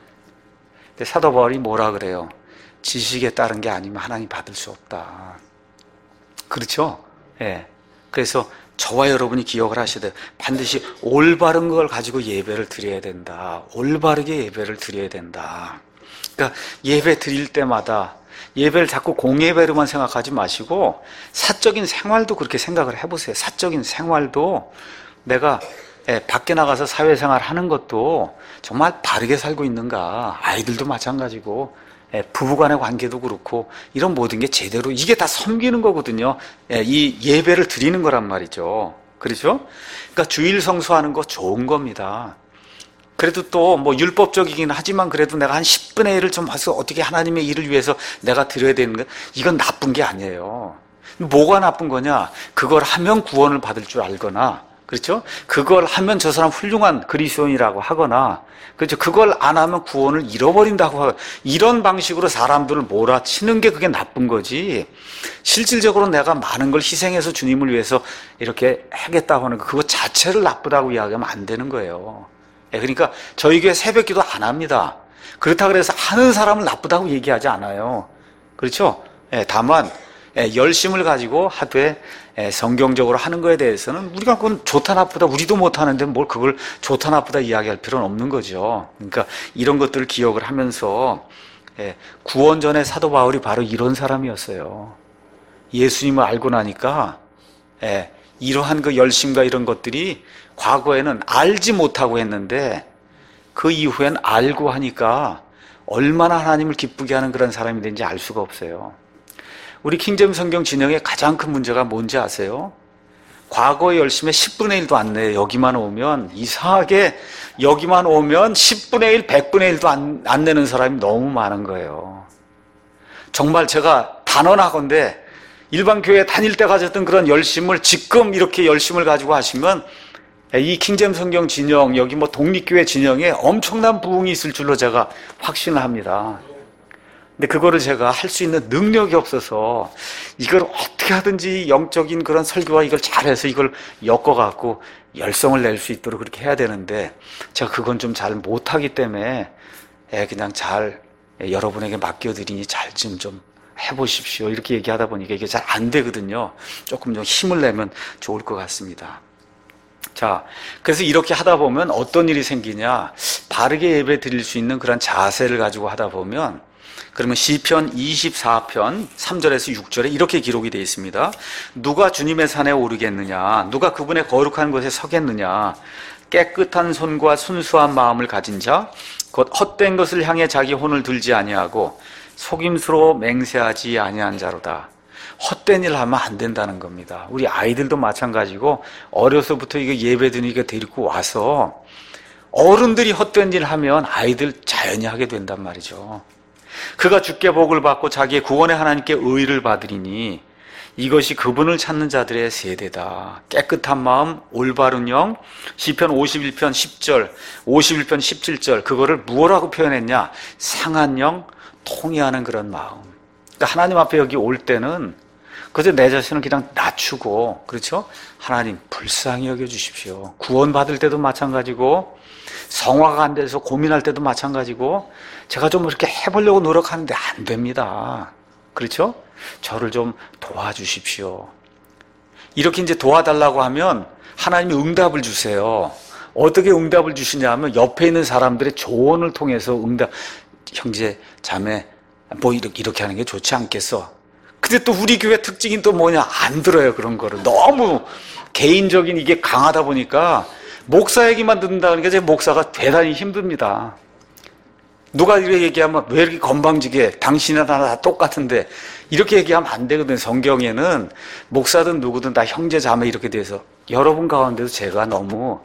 근데 사도 바울이 뭐라 그래요? 지식에 따른 게 아니면 하나님 받을 수 없다. 그렇죠? 예. 그래서 저와 여러분이 기억을 하셔야 돼요. 반드시 올바른 걸 가지고 예배를 드려야 된다. 올바르게 예배를 드려야 된다. 그러니까 예배 드릴 때마다 예배를 자꾸 공예배로만 생각하지 마시고 사적인 생활도 그렇게 생각을 해보세요. 사적인 생활도 내가 예, 밖에 나가서 사회생활 하는 것도 정말 바르게 살고 있는가. 아이들도 마찬가지고 예, 부부간의 관계도 그렇고 이런 모든 게 제대로, 이게 다 섬기는 거거든요. 예, 이 예배를 드리는 거란 말이죠. 그렇죠? 그러니까 주일 성수하는 거 좋은 겁니다. 그래도 또 뭐 율법적이긴 하지만 그래도 내가 한 십분의 일을 좀 와서 어떻게 하나님의 일을 위해서 내가 드려야 되는 거, 이건 나쁜 게 아니에요. 뭐가 나쁜 거냐? 그걸 하면 구원을 받을 줄 알거나, 그렇죠? 그걸 하면 저 사람 훌륭한 그리스도인이라고 하거나, 그렇죠? 그걸 안 하면 구원을 잃어버린다고 하고, 이런 방식으로 사람들을 몰아치는 게 그게 나쁜 거지. 실질적으로 내가 많은 걸 희생해서 주님을 위해서 이렇게 하겠다고 하는 거, 그거 자체를 나쁘다고 이야기하면 안 되는 거예요. 그러니까 저희 교회 새벽 기도 안 합니다. 그렇다고 해서 하는 사람을 나쁘다고 얘기하지 않아요. 그렇죠? 다만 열심을 가지고 하되 성경적으로 하는 거에 대해서는 우리가 그건 좋다 나쁘다, 우리도 못하는데 뭘 그걸 좋다 나쁘다 이야기할 필요는 없는 거죠. 그러니까 이런 것들을 기억을 하면서 구원 전에 사도 바울이 바로 이런 사람이었어요. 예수님을 알고 나니까 이러한 그 열심과 이런 것들이 과거에는 알지 못하고 했는데 그 이후엔 알고 하니까 얼마나 하나님을 기쁘게 하는 그런 사람이 된지 알 수가 없어요. 우리 킹제임 성경 진영의 가장 큰 문제가 뭔지 아세요? 과거의 열심에 십분의 일도 안 내요. 여기만 오면 이상하게 여기만 오면 십분의 일, 백분의 일도 안, 안 내는 사람이 너무 많은 거예요. 정말 제가 다 단언하건대 일반 교회 다닐 때 가졌던 그런 열심을 지금 이렇게 열심을 가지고 하시면 이 킹잼 성경 진영, 여기 뭐 독립교회 진영에 엄청난 부흥이 있을 줄로 제가 확신을 합니다. 근데 그거를 제가 할 수 있는 능력이 없어서 이걸 어떻게 하든지 영적인 그런 설교와 이걸 잘해서 이걸 엮어갖고 열성을 낼 수 있도록 그렇게 해야 되는데 제가 그건 좀 잘 못하기 때문에 그냥 잘 여러분에게 맡겨드리니 잘 좀 좀 해보십시오. 이렇게 얘기하다 보니까 이게 잘 안 되거든요. 조금 좀 힘을 내면 좋을 것 같습니다. 자, 그래서 이렇게 하다 보면 어떤 일이 생기냐? 바르게 예배 드릴 수 있는 그런 자세를 가지고 하다 보면 그러면 시편 이십사 편 삼 절에서 육 절에 이렇게 기록이 되어 있습니다. 누가 주님의 산에 오르겠느냐? 누가 그분의 거룩한 곳에 서겠느냐? 깨끗한 손과 순수한 마음을 가진 자, 곧 헛된 것을 향해 자기 혼을 들지 아니하고 속임수로 맹세하지 아니한 자로다. 헛된 일 하면 안 된다는 겁니다. 우리 아이들도 마찬가지고 어려서부터 이거 예배 드리니까 데리고 와서 어른들이 헛된 일 하면 아이들 자연히 하게 된단 말이죠. 그가 주께 복을 받고 자기의 구원의 하나님께 의를 받으리니 이것이 그분을 찾는 자들의 세대다. 깨끗한 마음, 올바른 영, 시편 오십일 편 십 절, 오십일 편 십칠 절, 그거를 무엇라고 표현했냐? 상한 영, 통회하는 그런 마음. 그러니까 하나님 앞에 여기 올 때는 그저 내 자신을 그냥 낮추고, 그렇죠? 하나님 불쌍히 여겨주십시오. 구원받을 때도 마찬가지고, 성화가 안 돼서 고민할 때도 마찬가지고, 제가 좀 이렇게 해보려고 노력하는데 안 됩니다. 그렇죠? 저를 좀 도와주십시오. 이렇게 이제 도와달라고 하면 하나님이 응답을 주세요. 어떻게 응답을 주시냐 하면 옆에 있는 사람들의 조언을 통해서 응답, 형제, 자매, 뭐 이렇게, 이렇게 하는 게 좋지 않겠어? 근데 또 우리 교회 특징이 또 뭐냐? 안 들어요, 그런 거를. 너무 개인적인 이게 강하다 보니까 목사 얘기만 듣는다 그러니까 제 목사가 대단히 힘듭니다. 누가 이렇게 얘기하면 왜 이렇게 건방지게 당신이나 나나 다 똑같은데 이렇게 얘기하면 안 되거든요. 성경에는 목사든 누구든 다 형제 자매 이렇게 돼서 여러분 가운데도 제가 너무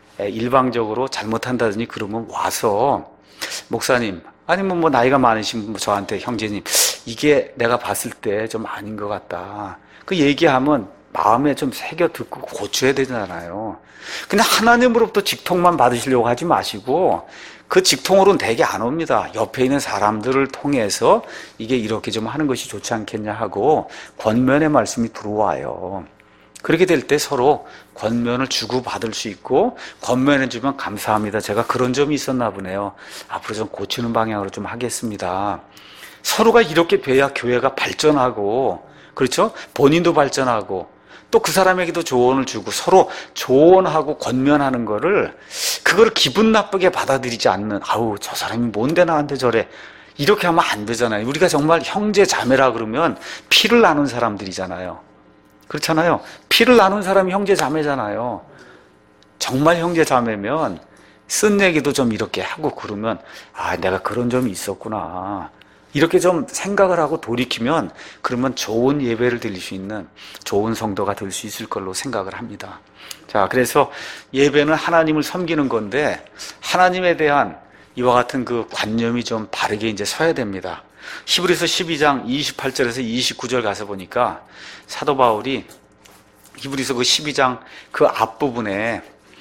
일방적으로 잘못한다더니 그러면 와서 목사님 아니면 뭐 나이가 많으신 분 저한테 형제님 이게 내가 봤을 때 좀 아닌 것 같다. 그 얘기하면 마음에 좀 새겨 듣고 고쳐야 되잖아요. 근데 하나님으로부터 직통만 받으시려고 하지 마시고 그 직통으로는 대개 안 옵니다. 옆에 있는 사람들을 통해서 이게 이렇게 좀 하는 것이 좋지 않겠냐 하고 권면의 말씀이 들어와요. 그렇게 될 때 서로 권면을 주고받을 수 있고 권면해 주면 감사합니다. 제가 그런 점이 있었나 보네요. 앞으로 좀 고치는 방향으로 좀 하겠습니다. 서로가 이렇게 돼야 교회가 발전하고 그렇죠? 본인도 발전하고 또 그 사람에게도 조언을 주고 서로 조언하고 권면하는 거를 그걸 기분 나쁘게 받아들이지 않는 아우 저 사람이 뭔데 나한테 저래 이렇게 하면 안 되잖아요. 우리가 정말 형제 자매라 그러면 피를 나눈 사람들이잖아요. 그렇잖아요. 피를 나눈 사람이 형제 자매잖아요. 정말 형제 자매면 쓴 얘기도 좀 이렇게 하고 그러면 아 내가 그런 점이 있었구나 이렇게 좀 생각을 하고 돌이키면 그러면 좋은 예배를 드릴 수 있는 좋은 성도가 될 수 있을 걸로 생각을 합니다. 자, 그래서 예배는 하나님을 섬기는 건데 하나님에 대한 이와 같은 그 관념이 좀 바르게 이제 서야 됩니다. 히브리서 십이 장 이십팔 절에서 이십구 절 가서 보니까 사도 바울이 히브리서 그 십이 장 그 앞부분에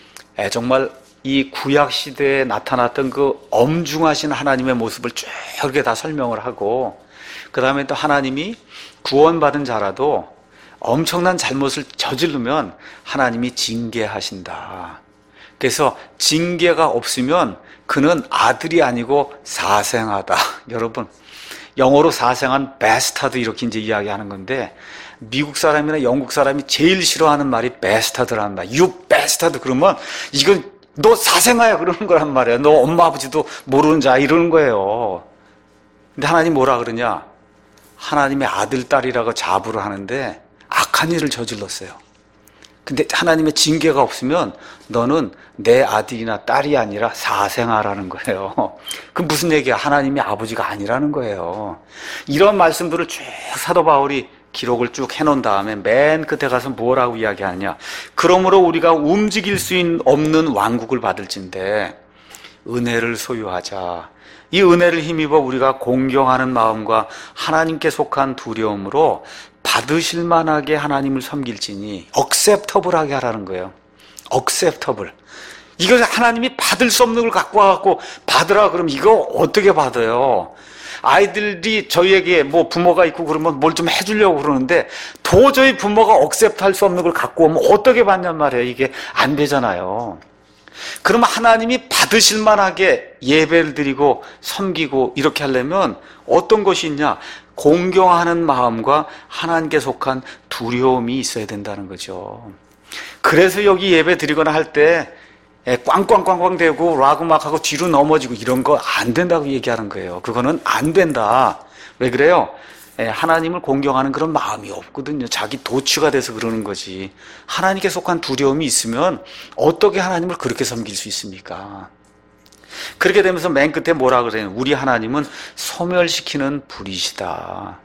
정말 이 구약 시대에 나타났던 그 엄중하신 하나님의 모습을 쭉 이렇게 다 설명을 하고 그 다음에 또 하나님이 구원받은 자라도 엄청난 잘못을 저지르면 하나님이 징계하신다. 그래서 징계가 없으면 그는 아들이 아니고 사생아다. 여러분 영어로 사생아는 베스타드 이렇게 이제 이야기하는 건데 미국 사람이나 영국 사람이 제일 싫어하는 말이 베스타드라는 말. You bastard 그러면 이건 너 사생아야 그러는 거란 말이야. 너 엄마 아버지도 모르는 자 이러는 거예요. 근데 하나님 뭐라 그러냐? 하나님의 아들 딸이라고 자부를 하는데 악한 일을 저질렀어요. 근데 하나님의 징계가 없으면 너는 내 아들이나 딸이 아니라 사생아라는 거예요. 그 무슨 얘기야? 하나님이 아버지가 아니라는 거예요. 이런 말씀들을 쭉 사도 바울이 기록을 쭉 해놓은 다음에 맨 끝에 가서 뭐라고 이야기하느냐. 그러므로 우리가 움직일 수 없는 왕국을 받을진대 은혜를 소유하자. 이 은혜를 힘입어 우리가 공경하는 마음과 하나님께 속한 두려움으로 받으실 만하게 하나님을 섬길지니 억셉터블하게 하라는 거예요. 억셉터블. 이거 하나님이 받을 수 없는 걸 갖고 와갖고 받으라 그러면 이거 어떻게 받아요? 아이들이 저희에게 뭐 부모가 있고 그러면 뭘 좀 해주려고 그러는데 도저히 부모가 억셉트할 수 없는 걸 갖고 오면 어떻게 받냔 말이에요. 이게 안 되잖아요. 그러면 하나님이 받으실 만하게 예배를 드리고 섬기고 이렇게 하려면 어떤 것이 있냐? 공경하는 마음과 하나님께 속한 두려움이 있어야 된다는 거죠. 그래서 여기 예배 드리거나 할 때 꽝꽝꽝꽝 대고 락음악하고 뒤로 넘어지고 이런 거 안 된다고 얘기하는 거예요. 그거는 안 된다. 왜 그래요? 하나님을 공경하는 그런 마음이 없거든요. 자기 도취가 돼서 그러는 거지. 하나님께 속한 두려움이 있으면 어떻게 하나님을 그렇게 섬길 수 있습니까? 그렇게 되면서 맨 끝에 뭐라 그래요? 우리 하나님은 소멸시키는 불이시다.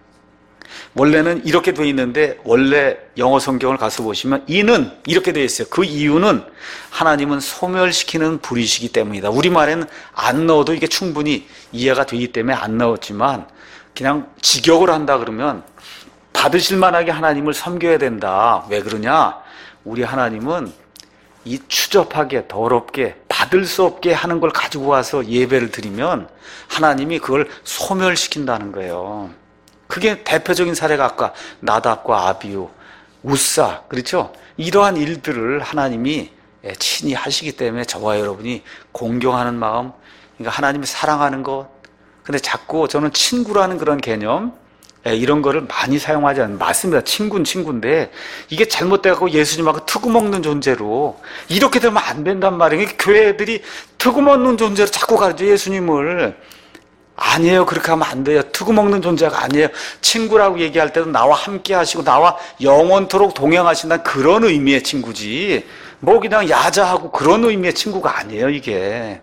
원래는 이렇게 돼 있는데 원래 영어 성경을 가서 보시면 이는 이렇게 돼 있어요. 그 이유는 하나님은 소멸시키는 불이시기 때문이다. 우리말에는 안 넣어도 이게 충분히 이해가 되기 때문에 안 넣었지만 그냥 직역을 한다 그러면 받으실 만하게 하나님을 섬겨야 된다. 왜 그러냐? 우리 하나님은 이 추접하게 더럽게 받을 수 없게 하는 걸 가지고 와서 예배를 드리면 하나님이 그걸 소멸시킨다는 거예요. 그게 대표적인 사례가 아까 나답과 아비후, 우사, 그렇죠? 이러한 일들을 하나님이 친히 하시기 때문에 저와 여러분이 공경하는 마음, 그러니까 하나님을 사랑하는 것. 근데 자꾸 저는 친구라는 그런 개념, 이런 거를 많이 사용하지 않는, 맞습니다. 친구는 친구인데 이게 잘못돼갖고 예수님하고 트구먹는 존재로 이렇게 되면 안 된단 말이에요. 교회 애들이 트구먹는 존재로 자꾸 가르쳐 예수님을. 아니에요. 그렇게 하면 안 돼요. 트구먹는 존재가 아니에요. 친구라고 얘기할 때도 나와 함께 하시고 나와 영원토록 동행하신다는 그런 의미의 친구지 뭐 그냥 야자하고 그런 의미의 친구가 아니에요. 이게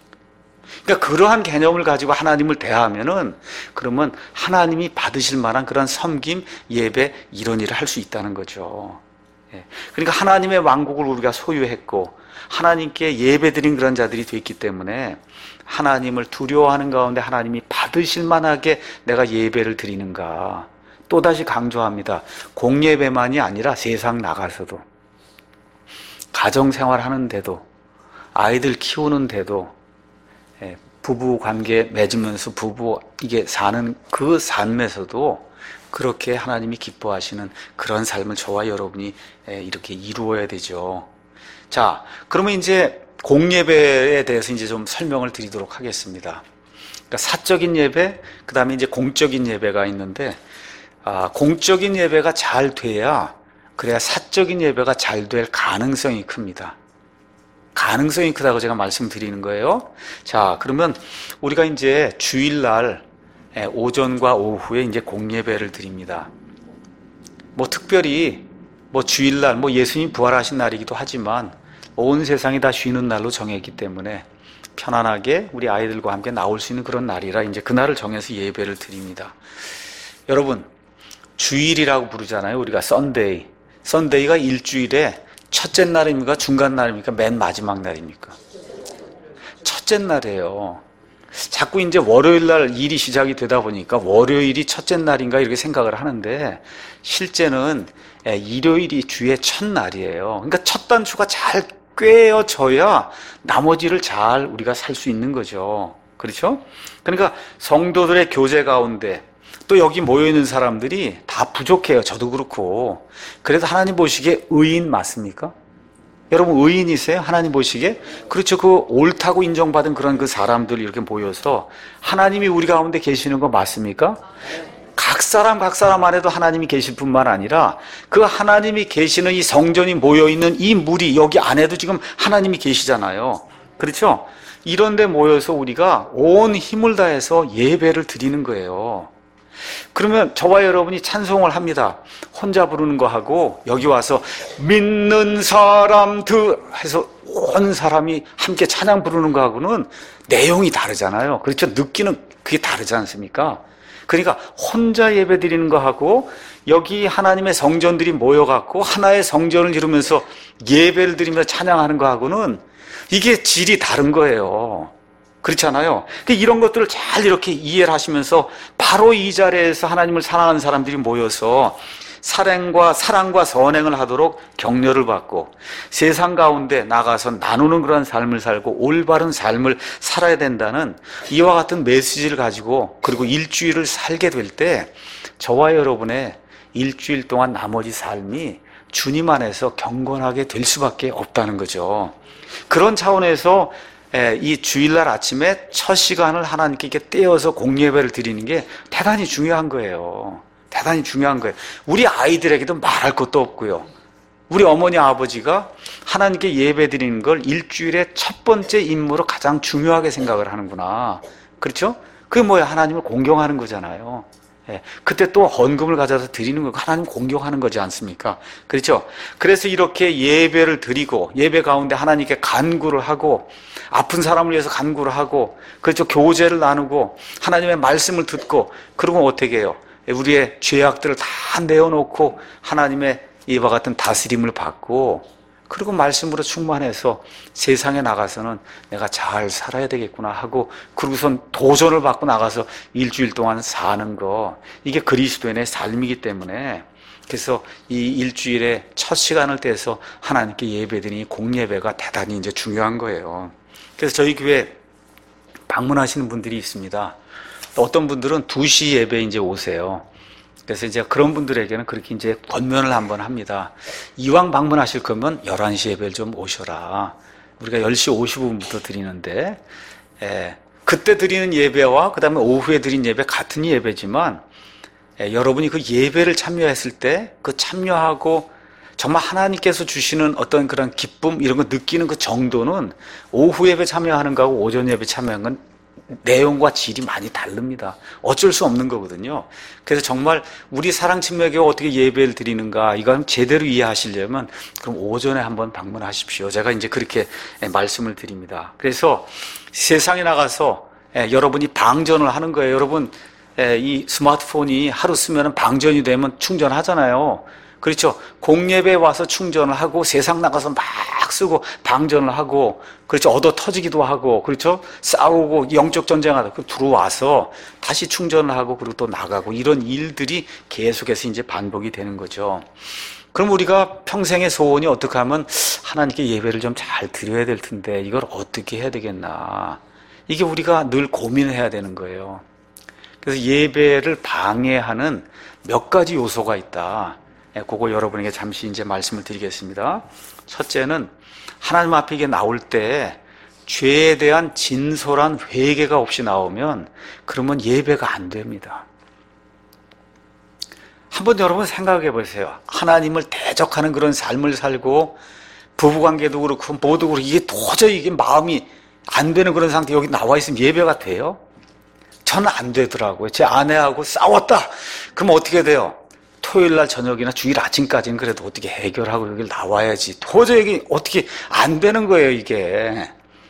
그러니까 그러한 개념을 가지고 하나님을 대하면은 그러면 하나님이 받으실 만한 그런 섬김, 예배 이런 일을 할 수 있다는 거죠. 그러니까 하나님의 왕국을 우리가 소유했고 하나님께 예배드린 그런 자들이 됐기 때문에 하나님을 두려워하는 가운데 하나님이 받으실 만하게 내가 예배를 드리는가. 또다시 강조합니다. 공예배만이 아니라 세상 나가서도 가정생활 하는데도 아이들 키우는데도 부부 관계 맺으면서 부부 이게 사는 그 삶에서도 그렇게 하나님이 기뻐하시는 그런 삶을 저와 여러분이 이렇게 이루어야 되죠. 자, 그러면 이제 공예배에 대해서 이제 좀 설명을 드리도록 하겠습니다. 그러니까 사적인 예배, 그 다음에 이제 공적인 예배가 있는데, 아, 공적인 예배가 잘 돼야, 그래야 사적인 예배가 잘 될 가능성이 큽니다. 가능성이 크다고 제가 말씀드리는 거예요. 자, 그러면 우리가 이제 주일날 오전과 오후에 이제 공예배를 드립니다. 뭐 특별히 뭐 주일날, 뭐 예수님 부활하신 날이기도 하지만 온 세상이 다 쉬는 날로 정했기 때문에 편안하게 우리 아이들과 함께 나올 수 있는 그런 날이라 이제 그날을 정해서 예배를 드립니다. 여러분, 주일이라고 부르잖아요. 우리가 썬데이. 썬데이가 일주일에 첫째 날입니까? 중간 날입니까? 맨 마지막 날입니까? 첫째 날이에요. 자꾸 이제 월요일 날 일이 시작이 되다 보니까 월요일이 첫째 날인가 이렇게 생각을 하는데 실제는 일요일이 주의 첫 날이에요. 그러니까 첫 단추가 잘 꿰어져야 나머지를 잘 우리가 살 수 있는 거죠. 그렇죠? 그러니까 성도들의 교제 가운데 또 여기 모여있는 사람들이 다 부족해요. 저도 그렇고. 그래도 하나님 보시기에 의인 맞습니까? 여러분 의인이세요? 하나님 보시기에? 그렇죠. 그 옳다고 인정받은 그런 그 사람들 이렇게 모여서 하나님이 우리 가운데 계시는 거 맞습니까? 각 사람 각 사람 안에도 하나님이 계실 뿐만 아니라 그 하나님이 계시는 이 성전이 모여있는 이 무리 여기 안에도 지금 하나님이 계시잖아요. 그렇죠? 이런 데 모여서 우리가 온 힘을 다해서 예배를 드리는 거예요. 그러면 저와 여러분이 찬송을 합니다. 혼자 부르는 거 하고 여기 와서 믿는 사람들 해서 온 사람이 함께 찬양 부르는 거 하고는 내용이 다르잖아요. 그렇죠? 느끼는 그게 다르지 않습니까? 그러니까 혼자 예배 드리는 거 하고 여기 하나님의 성전들이 모여갖고 하나의 성전을 이루면서 예배를 드리면서 찬양하는 거 하고는 이게 질이 다른 거예요. 그렇잖아요. 근데 이런 것들을 잘 이렇게 이해를 하시면서 바로 이 자리에서 하나님을 사랑하는 사람들이 모여서 사랑과 사랑과 선행을 하도록 격려를 받고 세상 가운데 나가서 나누는 그런 삶을 살고 올바른 삶을 살아야 된다는 이와 같은 메시지를 가지고 그리고 일주일을 살게 될 때 저와 여러분의 일주일 동안 나머지 삶이 주님 안에서 경건하게 될 수밖에 없다는 거죠. 그런 차원에서 이 주일날 아침에 첫 시간을 하나님께 이렇게 떼어서 공예배를 드리는 게 대단히 중요한 거예요. 대단히 중요한 거예요. 우리 아이들에게도 말할 것도 없고요. 우리 어머니 아버지가 하나님께 예배 드리는 걸 일주일의 첫 번째 임무로 가장 중요하게 생각을 하는구나. 그렇죠? 그게 뭐예요? 하나님을 공경하는 거잖아요. 예, 그때 또 헌금을 가져서 드리는 거 하나님 공경하는 거지 않습니까? 그렇죠? 그래서 이렇게 예배를 드리고 예배 가운데 하나님께 간구를 하고 아픈 사람을 위해서 간구를 하고 그렇죠? 교제를 나누고 하나님의 말씀을 듣고 그리고 어떻게 해요? 우리의 죄악들을 다 내어놓고 하나님의 이와 같은 다스림을 받고 그리고 말씀으로 충만해서 세상에 나가서는 내가 잘 살아야 되겠구나 하고 그러고선 도전을 받고 나가서 일주일 동안 사는 거 이게 그리스도인의 삶이기 때문에 그래서 이 일주일의 첫 시간을 떼서 하나님께 예배드리니 공예배가 대단히 이제 중요한 거예요. 그래서 저희 교회 방문하시는 분들이 있습니다. 어떤 분들은 두 시 예배 이제 오세요. 그래서 이제 그런 분들에게는 그렇게 이제 권면을 한번 합니다. 이왕 방문하실 거면 열한 시 예배를 좀 오셔라. 우리가 열 시 오십오 분부터 드리는데, 예, 그때 드리는 예배와 그 다음에 오후에 드린 예배 같은 예배지만, 예, 여러분이 그 예배를 참여했을 때 그 참여하고 정말 하나님께서 주시는 어떤 그런 기쁨 이런 거 느끼는 그 정도는 오후 예배 참여하는 거하고 오전 예배 참여하는 건 내용과 질이 많이 다릅니다. 어쩔 수 없는 거거든요. 그래서 정말 우리 사랑친구에게 어떻게 예배를 드리는가 이건 제대로 이해하시려면 그럼 오전에 한번 방문하십시오. 제가 이제 그렇게 말씀을 드립니다. 그래서 세상에 나가서 여러분이 방전을 하는 거예요. 여러분 이 스마트폰이 하루 쓰면 방전이 되면 충전하잖아요. 그렇죠. 공예배에 와서 충전을 하고 세상 나가서 막 쓰고 방전을 하고 그렇죠. 얻어 터지기도 하고 그렇죠. 싸우고 영적 전쟁하다 그 들어와서 다시 충전을 하고 그리고 또 나가고 이런 일들이 계속해서 이제 반복이 되는 거죠. 그럼 우리가 평생의 소원이 어떻게 하면 하나님께 예배를 좀 잘 드려야 될 텐데 이걸 어떻게 해야 되겠나. 이게 우리가 늘 고민해야 되는 거예요. 그래서 예배를 방해하는 몇 가지 요소가 있다. 그거 여러분에게 잠시 이제 말씀을 드리겠습니다. 첫째는 하나님 앞에 이게 나올 때 죄에 대한 진솔한 회개가 없이 나오면 그러면 예배가 안 됩니다. 한번 여러분 생각해 보세요. 하나님을 대적하는 그런 삶을 살고 부부관계도 그렇고 모두 그렇고 이게 도저히 이게 마음이 안 되는 그런 상태 여기 나와 있으면 예배가 돼요? 저는 안 되더라고요. 제 아내하고 싸웠다. 그럼 어떻게 돼요? 토요일 날 저녁이나 주일 아침까지는 그래도 어떻게 해결하고 여길 나와야지. 도저히 이게 어떻게 안 되는 거예요, 이게.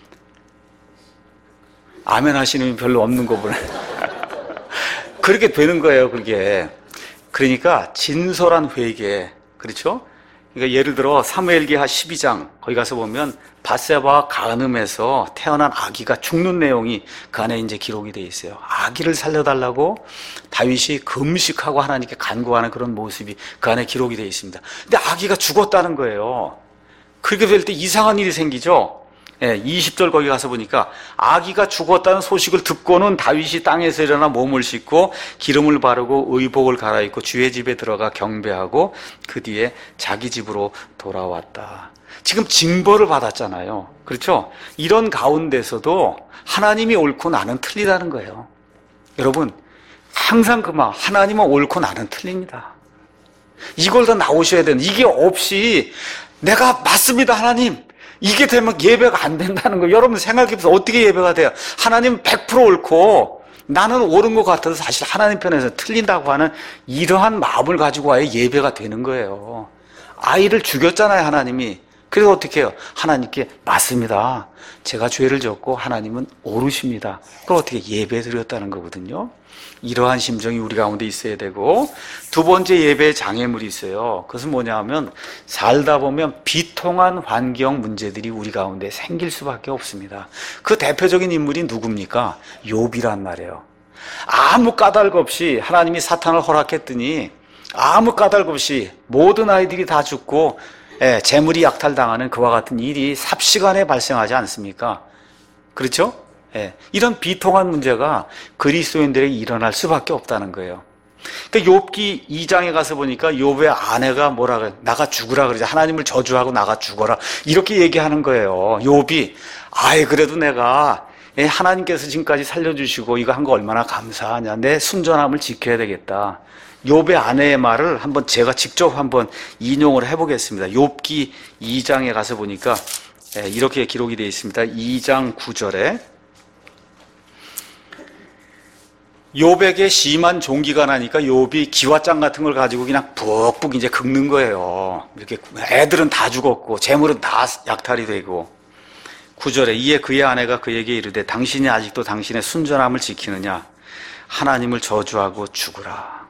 아멘 하시는 분 별로 없는 거 보네. 그렇게 되는 거예요, 그게. 그러니까 진솔한 회개. 그렇죠? 그러니까 예를 들어 사무엘기하 십이 장 거기 가서 보면 밧세바와 간음에서 태어난 아기가 죽는 내용이 그 안에 이제 기록이 돼 있어요. 아기를 살려달라고 다윗이 금식하고 하나님께 간구하는 그런 모습이 그 안에 기록이 돼 있습니다. 근데 아기가 죽었다는 거예요. 그렇게 될 때 이상한 일이 생기죠. 예, 이십 절 거기 가서 보니까 아기가 죽었다는 소식을 듣고는 다윗이 땅에서 일어나 몸을 씻고 기름을 바르고 의복을 갈아입고 주의 집에 들어가 경배하고 그 뒤에 자기 집으로 돌아왔다. 지금 징벌을 받았잖아요. 그렇죠? 이런 가운데서도 하나님이 옳고 나는 틀리다는 거예요. 여러분 항상 그만 하나님은 옳고 나는 틀립니다. 이걸 다 나오셔야 되는 이게 없이 내가 맞습니다 하나님 이게 되면 예배가 안 된다는 거 여러분 생각해보세요. 어떻게 예배가 돼요? 하나님 백 퍼센트 옳고 나는 옳은 것 같아서 사실 하나님 편에서 틀린다고 하는 이러한 마음을 가지고 와야 예배가 되는 거예요. 아이를 죽였잖아요 하나님이. 그래서 어떻게 해요? 하나님께 맞습니다. 제가 죄를 졌고 하나님은 오르십니다. 그걸 어떻게 예배 드렸다는 거거든요. 이러한 심정이 우리 가운데 있어야 되고, 두 번째 예배의 장애물이 있어요. 그것은 뭐냐 하면 살다 보면 비통한 환경 문제들이 우리 가운데 생길 수밖에 없습니다. 그 대표적인 인물이 누굽니까? 욥이란 말이에요. 아무 까닭 없이 하나님이 사탄을 허락했더니 아무 까닭 없이 모든 아이들이 다 죽고 예, 재물이 약탈당하는 그와 같은 일이 삽시간에 발생하지 않습니까? 그렇죠? 예, 이런 비통한 문제가 그리스도인들에게 일어날 수밖에 없다는 거예요. 그러니까 욥기 이 장에 가서 보니까 욥의 아내가 뭐라 그래? 나가 죽으라 그러지. 하나님을 저주하고 나가 죽어라. 이렇게 얘기하는 거예요. 욥이 아이 그래도 내가 예, 하나님께서 지금까지 살려주시고 이거 한 거 얼마나 감사하냐. 내 순전함을 지켜야 되겠다. 욥의 아내의 말을 한번 제가 직접 한번 인용을 해보겠습니다. 욥기 이 장에 가서 보니까 예, 이렇게 기록이 되어 있습니다. 이 장 구 절에 욥에게 심한 종기가 나니까 욥이 기와장 같은 걸 가지고 그냥 푹푹 이제 긁는 거예요. 이렇게 애들은 다 죽었고 재물은 다 약탈이 되고. 구 절에 이에 그의 아내가 그에게 이르되 당신이 아직도 당신의 순전함을 지키느냐? 하나님을 저주하고 죽으라.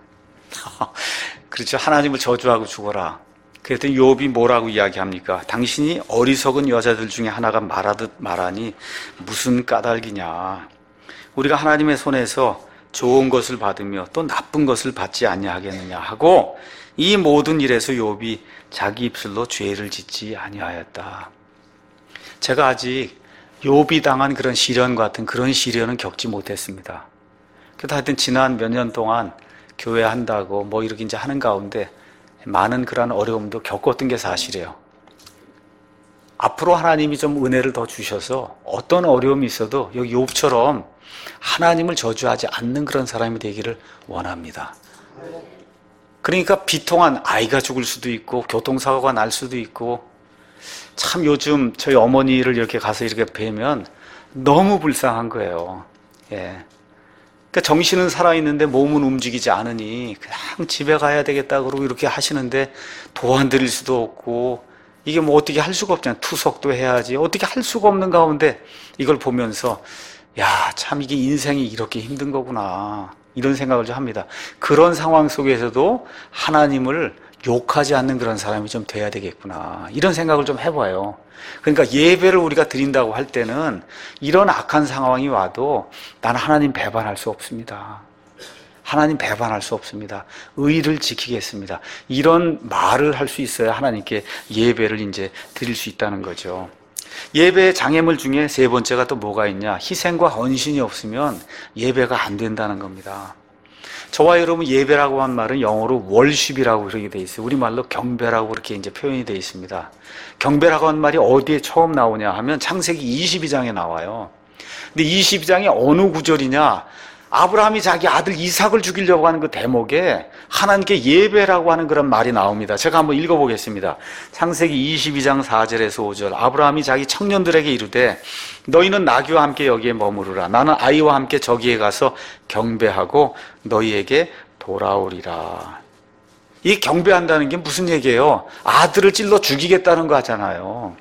그렇죠. 하나님을 저주하고 죽어라. 그랬더니 욥이 뭐라고 이야기합니까? 당신이 어리석은 여자들 중에 하나가 말하듯 말하니 무슨 까닭이냐. 우리가 하나님의 손에서 좋은 것을 받으며 또 나쁜 것을 받지 아니하겠느냐 하고 이 모든 일에서 욥이 자기 입술로 죄를 짓지 아니하였다. 제가 아직 욥이 당한 그런 시련 같은 그런 시련은 겪지 못했습니다. 그래도 하여튼 지난 몇 년 동안 교회 한다고 뭐 이렇게 이제 하는 가운데 많은 그런 어려움도 겪었던 게 사실이에요. 앞으로 하나님이 좀 은혜를 더 주셔서 어떤 어려움이 있어도 여기 욥처럼 하나님을 저주하지 않는 그런 사람이 되기를 원합니다. 그러니까 비통한 아이가 죽을 수도 있고 교통사고가 날 수도 있고 참 요즘 저희 어머니를 이렇게 가서 이렇게 뵈면 너무 불쌍한 거예요. 예. 그러니까 정신은 살아있는데 몸은 움직이지 않으니 그냥 집에 가야 되겠다 그러고 이렇게 하시는데 도안 드릴 수도 없고 이게 뭐 어떻게 할 수가 없잖아요. 투석도 해야지. 어떻게 할 수가 없는 가운데 이걸 보면서 야, 참 이게 인생이 이렇게 힘든 거구나. 이런 생각을 좀 합니다. 그런 상황 속에서도 하나님을 욕하지 않는 그런 사람이 좀 돼야 되겠구나. 이런 생각을 좀 해봐요. 그러니까 예배를 우리가 드린다고 할 때는 이런 악한 상황이 와도 나는 하나님 배반할 수 없습니다. 하나님 배반할 수 없습니다. 의를 지키겠습니다. 이런 말을 할 수 있어야 하나님께 예배를 이제 드릴 수 있다는 거죠. 예배의 장애물 중에 세 번째가 또 뭐가 있냐? 희생과 헌신이 없으면 예배가 안 된다는 겁니다. 저와 여러분 예배라고 한 말은 영어로 월십이라고 그렇게 돼 있어요. 우리말로 경배라고 그렇게 이제 표현이 돼 있습니다. 경배라고 한 말이 어디에 처음 나오냐 하면 창세기 이십이 장에 나와요. 근데 이십이 장이 어느 구절이냐? 아브라함이 자기 아들 이삭을 죽이려고 하는 그 대목에 하나님께 예배라고 하는 그런 말이 나옵니다. 제가 한번 읽어보겠습니다. 창세기 이십이 장 사 절에서 오 절. 아브라함이 자기 청년들에게 이르되 너희는 나귀와 함께 여기에 머무르라. 나는 아이와 함께 저기에 가서 경배하고 너희에게 돌아오리라. 이 경배한다는 게 무슨 얘기예요? 아들을 찔러 죽이겠다는 거 하잖아요.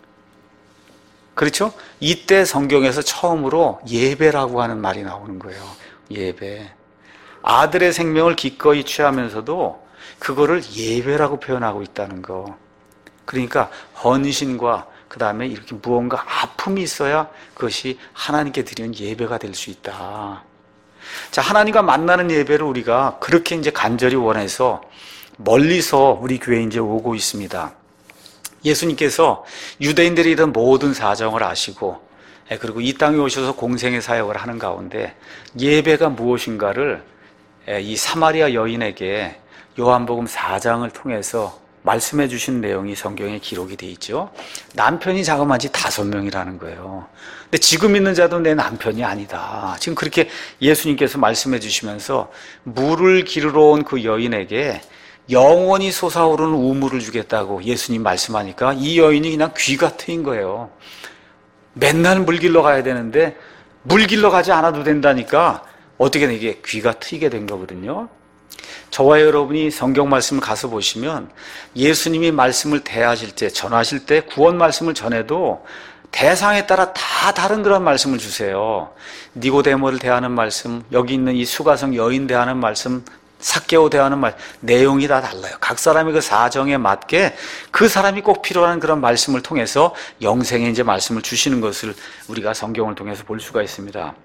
그렇죠? 이때 성경에서 처음으로 예배라고 하는 말이 나오는 거예요. 예배. 아들의 생명을 기꺼이 취하면서도 그거를 예배라고 표현하고 있다는 거. 그러니까 헌신과 그 다음에 이렇게 무언가 아픔이 있어야 그것이 하나님께 드리는 예배가 될 수 있다. 자, 하나님과 만나는 예배를 우리가 그렇게 이제 간절히 원해서 멀리서 우리 교회에 이제 오고 있습니다. 예수님께서 유대인들이 이런 모든 사정을 아시고 그리고 이 땅에 오셔서 공생의 사역을 하는 가운데 예배가 무엇인가를 이 사마리아 여인에게 요한복음 사 장을 통해서 말씀해 주신 내용이 성경에 기록이 돼 있죠. 남편이 자그마치 다섯 명이라는 거예요. 근데 지금 있는 자도 내 남편이 아니다. 지금 그렇게 예수님께서 말씀해 주시면서 물을 기르러 온 그 여인에게 영원히 솟아오르는 우물을 주겠다고 예수님 말씀하니까 이 여인이 그냥 귀가 트인 거예요. 맨날 물 길러 가야 되는데 물 길러 가지 않아도 된다니까 어떻게 이게 귀가 트이게 된 거거든요. 저와 여러분이 성경 말씀을 가서 보시면 예수님이 말씀을 대하실 때, 전하실 때 구원 말씀을 전해도 대상에 따라 다 다른 그런 말씀을 주세요. 니고데모를 대하는 말씀, 여기 있는 이 수가성 여인 대하는 말씀, 삭개오 대하는 말, 내용이 다 달라요. 각 사람의 그 사정에 맞게 그 사람이 꼭 필요한 그런 말씀을 통해서 영생의 이제 말씀을 주시는 것을 우리가 성경을 통해서 볼 수가 있습니다.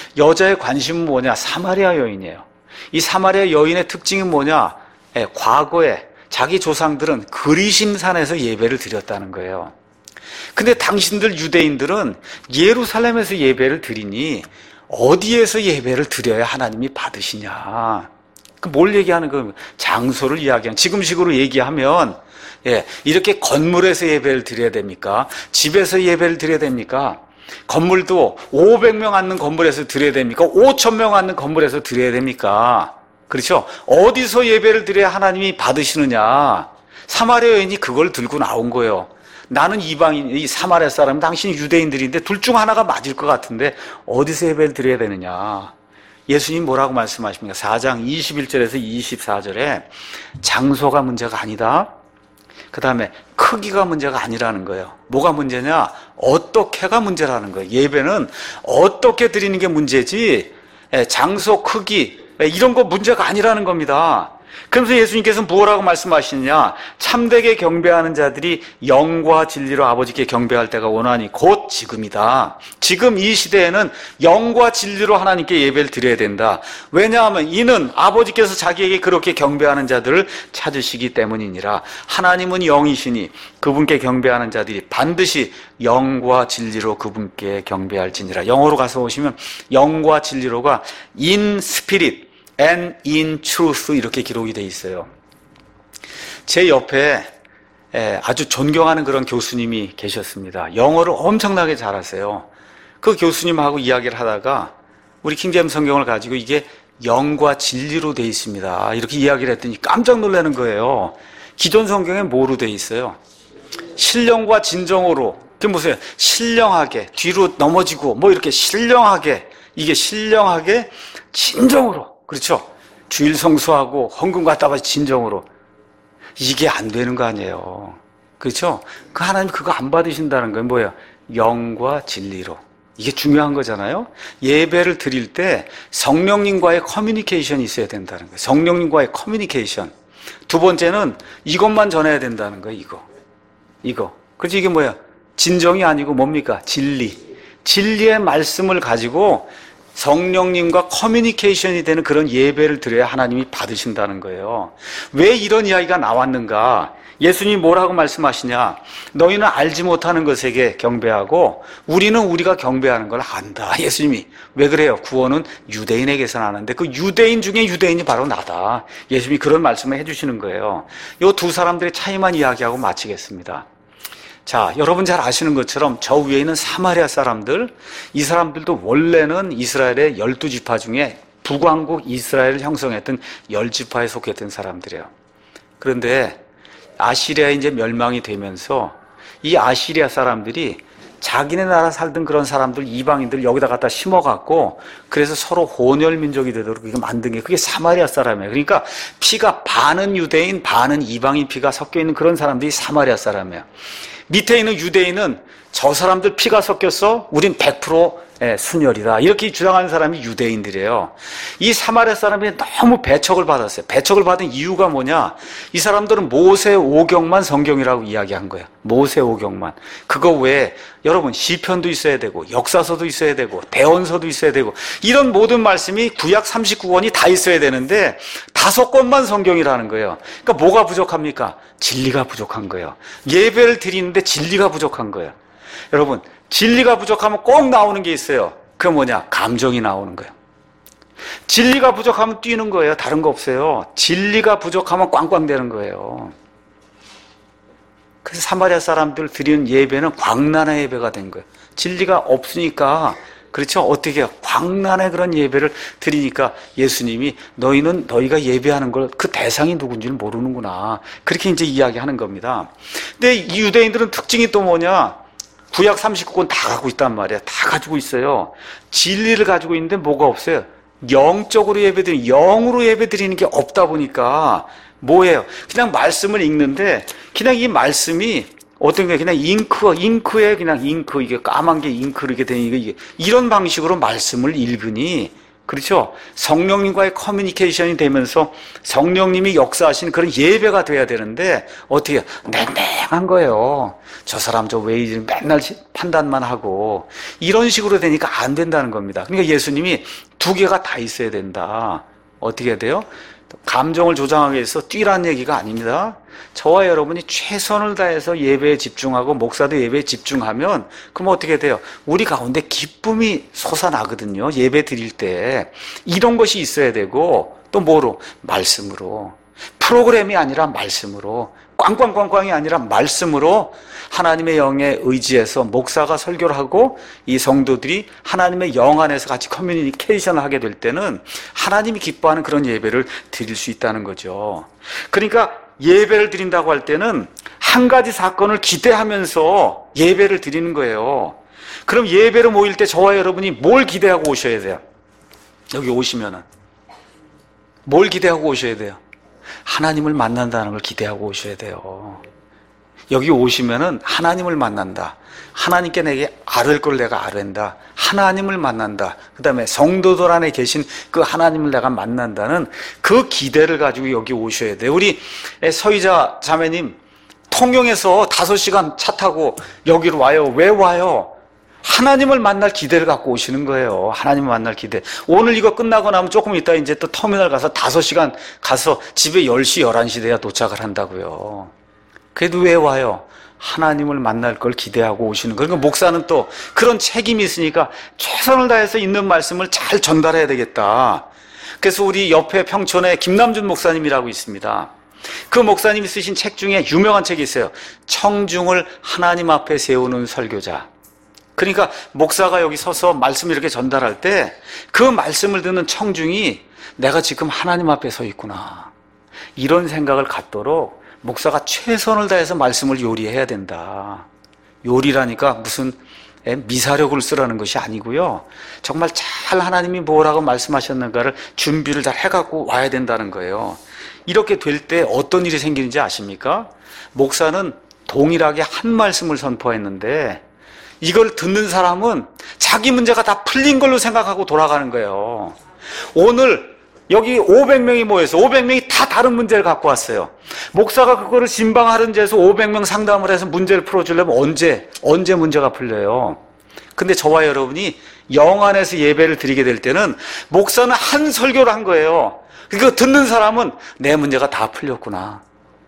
여자의 관심은 뭐냐? 사마리아 여인이에요. 이 사마리아 여인의 특징이 뭐냐? 예, 과거에 자기 조상들은 그리심산에서 예배를 드렸다는 거예요. 근데 당신들 유대인들은 예루살렘에서 예배를 드리니 어디에서 예배를 드려야 하나님이 받으시냐? 뭘 얘기하는 거예요? 장소를 이야기하는, 지금식으로 얘기하면, 예, 이렇게 건물에서 예배를 드려야 됩니까? 집에서 예배를 드려야 됩니까? 건물도 오백 명 앉는 건물에서 드려야 됩니까? 오천 명 앉는 건물에서 드려야 됩니까? 그렇죠? 어디서 예배를 드려야 하나님이 받으시느냐? 사마리아 여인이 그걸 들고 나온 거예요. 나는 이방인, 이 사마리아 사람, 당신이 유대인들인데 둘 중 하나가 맞을 것 같은데 어디서 예배를 드려야 되느냐? 예수님 뭐라고 말씀하십니까? 사 장 이십일 절에서 이십사 절에 장소가 문제가 아니다. 그 다음에 크기가 문제가 아니라는 거예요. 뭐가 문제냐? 어떻게가 문제라는 거예요. 예배는 어떻게 드리는 게 문제지 장소, 크기 이런 거 문제가 아니라는 겁니다. 그러면서 예수님께서는 뭐라고 말씀하시느냐? 참되게 경배하는 자들이 영과 진리로 아버지께 경배할 때가 오나니 곧 지금이다. 지금 이 시대에는 영과 진리로 하나님께 예배를 드려야 된다. 왜냐하면 이는 아버지께서 자기에게 그렇게 경배하는 자들을 찾으시기 때문이니라. 하나님은 영이시니 그분께 경배하는 자들이 반드시 영과 진리로 그분께 경배할지니라. 영어로 가서 보시면 영과 진리로가 in spirit and in truth 이렇게 기록이 돼 있어요. 제 옆에 아주 존경하는 그런 교수님이 계셨습니다. 영어를 엄청나게 잘하세요. 그 교수님하고 이야기를 하다가 우리 킹제임스 성경을 가지고 이게 영과 진리로 돼 있습니다. 이렇게 이야기를 했더니 깜짝 놀라는 거예요. 기존 성경에 뭐로 돼 있어요? 신령과 진정으로. 그게 보세요. 신령하게, 뒤로 넘어지고 뭐 이렇게 신령하게, 이게 신령하게 진정으로. 그렇죠? 주일 성수하고 헌금 갖다 바치 진정으로. 이게 안 되는 거 아니에요. 그렇죠? 그 하나님 그거 안 받으신다는 건 뭐예요? 영과 진리로. 이게 중요한 거잖아요. 예배를 드릴 때 성령님과의 커뮤니케이션이 있어야 된다는 거예요. 성령님과의 커뮤니케이션. 두 번째는 이것만 전해야 된다는 거예요. 이거. 이거. 그렇지? 이게 뭐야? 진정이 아니고 뭡니까? 진리. 진리의 말씀을 가지고 성령님과 커뮤니케이션이 되는 그런 예배를 드려야 하나님이 받으신다는 거예요. 왜 이런 이야기가 나왔는가? 예수님이 뭐라고 말씀하시냐? 너희는 알지 못하는 것에게 경배하고 우리는 우리가 경배하는 걸 안다. 예수님이. 왜 그래요? 구원은 유대인에게서 나는데 그 유대인 중에 유대인이 바로 나다. 예수님이 그런 말씀을 해주시는 거예요. 이 두 사람들의 차이만 이야기하고 마치겠습니다. 자, 여러분 잘 아시는 것처럼 저 위에 있는 사마리아 사람들, 이 사람들도 원래는 이스라엘의 열두 지파 중에 북왕국 이스라엘을 형성했던 열 지파에 속했던 사람들이에요. 그런데 아시리아 이제 멸망이 되면서 이 아시리아 사람들이 자기네 나라 살던 그런 사람들, 이방인들 여기다 갖다 심어갖고 그래서 서로 혼혈 민족이 되도록 이거 만든 게 그게 사마리아 사람이에요. 그러니까 피가 반은 유대인, 반은 이방인 피가 섞여 있는 그런 사람들이 사마리아 사람이에요. 밑에 있는 유대인은 저 사람들 피가 섞였어? 우린 백 퍼센트 순혈이다. 이렇게 주장하는 사람이 유대인들이에요. 이 사마리아 사람이 너무 배척을 받았어요. 배척을 받은 이유가 뭐냐? 이 사람들은 모세 오경만 성경이라고 이야기한 거예요. 모세 오경만. 그거 외에 여러분 시편도 있어야 되고 역사서도 있어야 되고 대언서도 있어야 되고 이런 모든 말씀이 구약 삼십구 권이 다 있어야 되는데 다섯 권만 성경이라는 거예요. 그러니까 뭐가 부족합니까? 진리가 부족한 거예요. 예배를 드리는데 진리가 부족한 거예요. 여러분 진리가 부족하면 꼭 나오는 게 있어요. 그게 뭐냐? 감정이 나오는 거예요. 진리가 부족하면 뛰는 거예요. 다른 거 없어요. 진리가 부족하면 꽝꽝대는 거예요. 그래서 사마리아 사람들 드리는 예배는 광란의 예배가 된 거예요. 진리가 없으니까, 그렇죠? 어떻게 해요? 광란의 그런 예배를 드리니까 예수님이 너희는 너희가 예배하는 걸 그 대상이 누군지를 모르는구나. 그렇게 이제 이야기하는 겁니다. 근데 이 유대인들은 특징이 또 뭐냐? 구약 삼십구 권 다 갖고 있단 말이야. 다 가지고 있어요. 진리를 가지고 있는데 뭐가 없어요? 영적으로 예배드리는, 영으로 예배드리는 게 없다 보니까 뭐예요? 그냥 말씀을 읽는데 그냥 이 말씀이 어떤 게 그냥 잉크, 잉크에 그냥 잉크, 이게 까만 게 잉크로 이렇게 되는 이게 이런 방식으로 말씀을 읽으니, 그렇죠? 성령님과의 커뮤니케이션이 되면서 성령님이 역사하시는 그런 예배가 돼야 되는데 어떻게 냉랭한 거예요. 저 사람 저 왜 이제 맨날 판단만 하고 이런 식으로 되니까 안 된다는 겁니다. 그러니까 예수님이 두 개가 다 있어야 된다. 어떻게 해야 돼요? 감정을 조장하기 위해서 뛰란 얘기가 아닙니다. 저와 여러분이 최선을 다해서 예배에 집중하고 목사도 예배에 집중하면 그럼 어떻게 돼요? 우리 가운데 기쁨이 솟아나거든요. 예배 드릴 때 이런 것이 있어야 되고, 또 뭐로? 말씀으로. 프로그램이 아니라 말씀으로, 꽝꽝꽝꽝이 아니라 말씀으로 하나님의 영에 의지해서 목사가 설교를 하고 이 성도들이 하나님의 영 안에서 같이 커뮤니케이션을 하게 될 때는 하나님이 기뻐하는 그런 예배를 드릴 수 있다는 거죠. 그러니까 예배를 드린다고 할 때는 한 가지 사건을 기대하면서 예배를 드리는 거예요. 그럼 예배로 모일 때 저와 여러분이 뭘 기대하고 오셔야 돼요? 여기 오시면은 뭘 기대하고 오셔야 돼요? 하나님을 만난다는 걸 기대하고 오셔야 돼요. 여기 오시면은 하나님을 만난다. 하나님께 내게 아를 걸 내가 아랜다. 하나님을 만난다. 그 다음에 성도들 안에 계신 그 하나님을 내가 만난다는 그 기대를 가지고 여기 오셔야 돼요. 우리 서희자 자매님 통영에서 다섯 시간 차 타고 여기로 와요. 왜 와요? 하나님을 만날 기대를 갖고 오시는 거예요. 하나님을 만날 기대. 오늘 이거 끝나고 나면 조금 이따 이제 또 터미널 가서 다섯 시간 가서 집에 열 시, 열한 시 돼야 도착을 한다고요. 그래도 왜 와요? 하나님을 만날 걸 기대하고 오시는 거예요. 그러니까 목사는 또 그런 책임이 있으니까 최선을 다해서 있는 말씀을 잘 전달해야 되겠다. 그래서 우리 옆에 평촌에 김남준 목사님이라고 있습니다. 그 목사님이 쓰신 책 중에 유명한 책이 있어요. 청중을 하나님 앞에 세우는 설교자. 그러니까 목사가 여기 서서 말씀을 이렇게 전달할 때 그 말씀을 듣는 청중이 내가 지금 하나님 앞에 서 있구나, 이런 생각을 갖도록 목사가 최선을 다해서 말씀을 요리해야 된다. 요리라니까 무슨 미사력을 쓰라는 것이 아니고요. 정말 잘 하나님이 뭐라고 말씀하셨는가를 준비를 잘 해갖고 와야 된다는 거예요. 이렇게 될 때 어떤 일이 생기는지 아십니까? 목사는 동일하게 한 말씀을 선포했는데 이걸 듣는 사람은 자기 문제가 다 풀린 걸로 생각하고 돌아가는 거예요. 오늘 여기 오백 명이 모여서 오백 명이 다 다른 문제를 갖고 왔어요. 목사가 그거를 진방하는 데서 오백 명 상담을 해서 문제를 풀어주려면 언제, 언제 문제가 풀려요? 근데 저와 여러분이 영 안에서 예배를 드리게 될 때는 목사는 한 설교를 한 거예요. 그거 듣는 사람은 내 문제가 다 풀렸구나.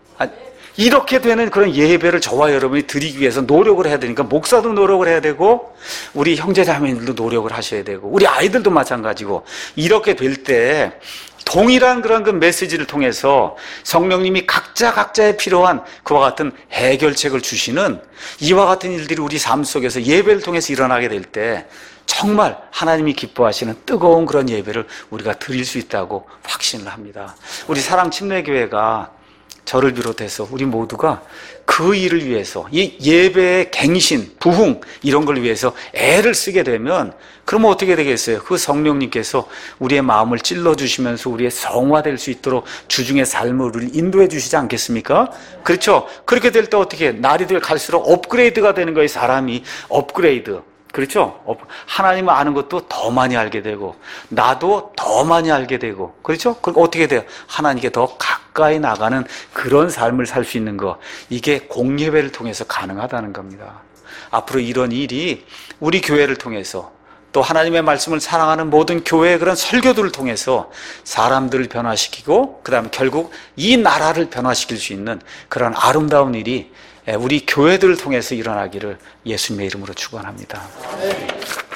이렇게 되는 그런 예배를 저와 여러분이 드리기 위해서 노력을 해야 되니까 목사도 노력을 해야 되고 우리 형제자매들도 노력을 하셔야 되고 우리 아이들도 마찬가지고, 이렇게 될 때 동일한 그런 그 메시지를 통해서 성령님이 각자 각자에 필요한 그와 같은 해결책을 주시는 이와 같은 일들이 우리 삶 속에서 예배를 통해서 일어나게 될 때 정말 하나님이 기뻐하시는 뜨거운 그런 예배를 우리가 드릴 수 있다고 확신을 합니다. 우리 사랑침례교회가 저를 비롯해서 우리 모두가 그 일을 위해서, 이 예배의 갱신, 부흥 이런 걸 위해서 애를 쓰게 되면 그러면 어떻게 되겠어요? 그 성령님께서 우리의 마음을 찔러주시면서 우리의 성화될 수 있도록 주중의 삶을 우리를 인도해 주시지 않겠습니까? 그렇죠? 그렇게 될 때 어떻게 날이 될 갈수록 업그레이드가 되는 거예요. 사람이 업그레이드. 그렇죠? 하나님을 아는 것도 더 많이 알게 되고 나도 더 많이 알게 되고, 그렇죠? 그럼 어떻게 돼요? 하나님께 더 가까이 나가는 그런 삶을 살 수 있는 거, 이게 공예배를 통해서 가능하다는 겁니다. 앞으로 이런 일이 우리 교회를 통해서 또 하나님의 말씀을 사랑하는 모든 교회의 그런 설교들을 통해서 사람들을 변화시키고 그 다음에 결국 이 나라를 변화시킬 수 있는 그런 아름다운 일이 우리 교회들을 통해서 일어나기를 예수님의 이름으로 축원합니다.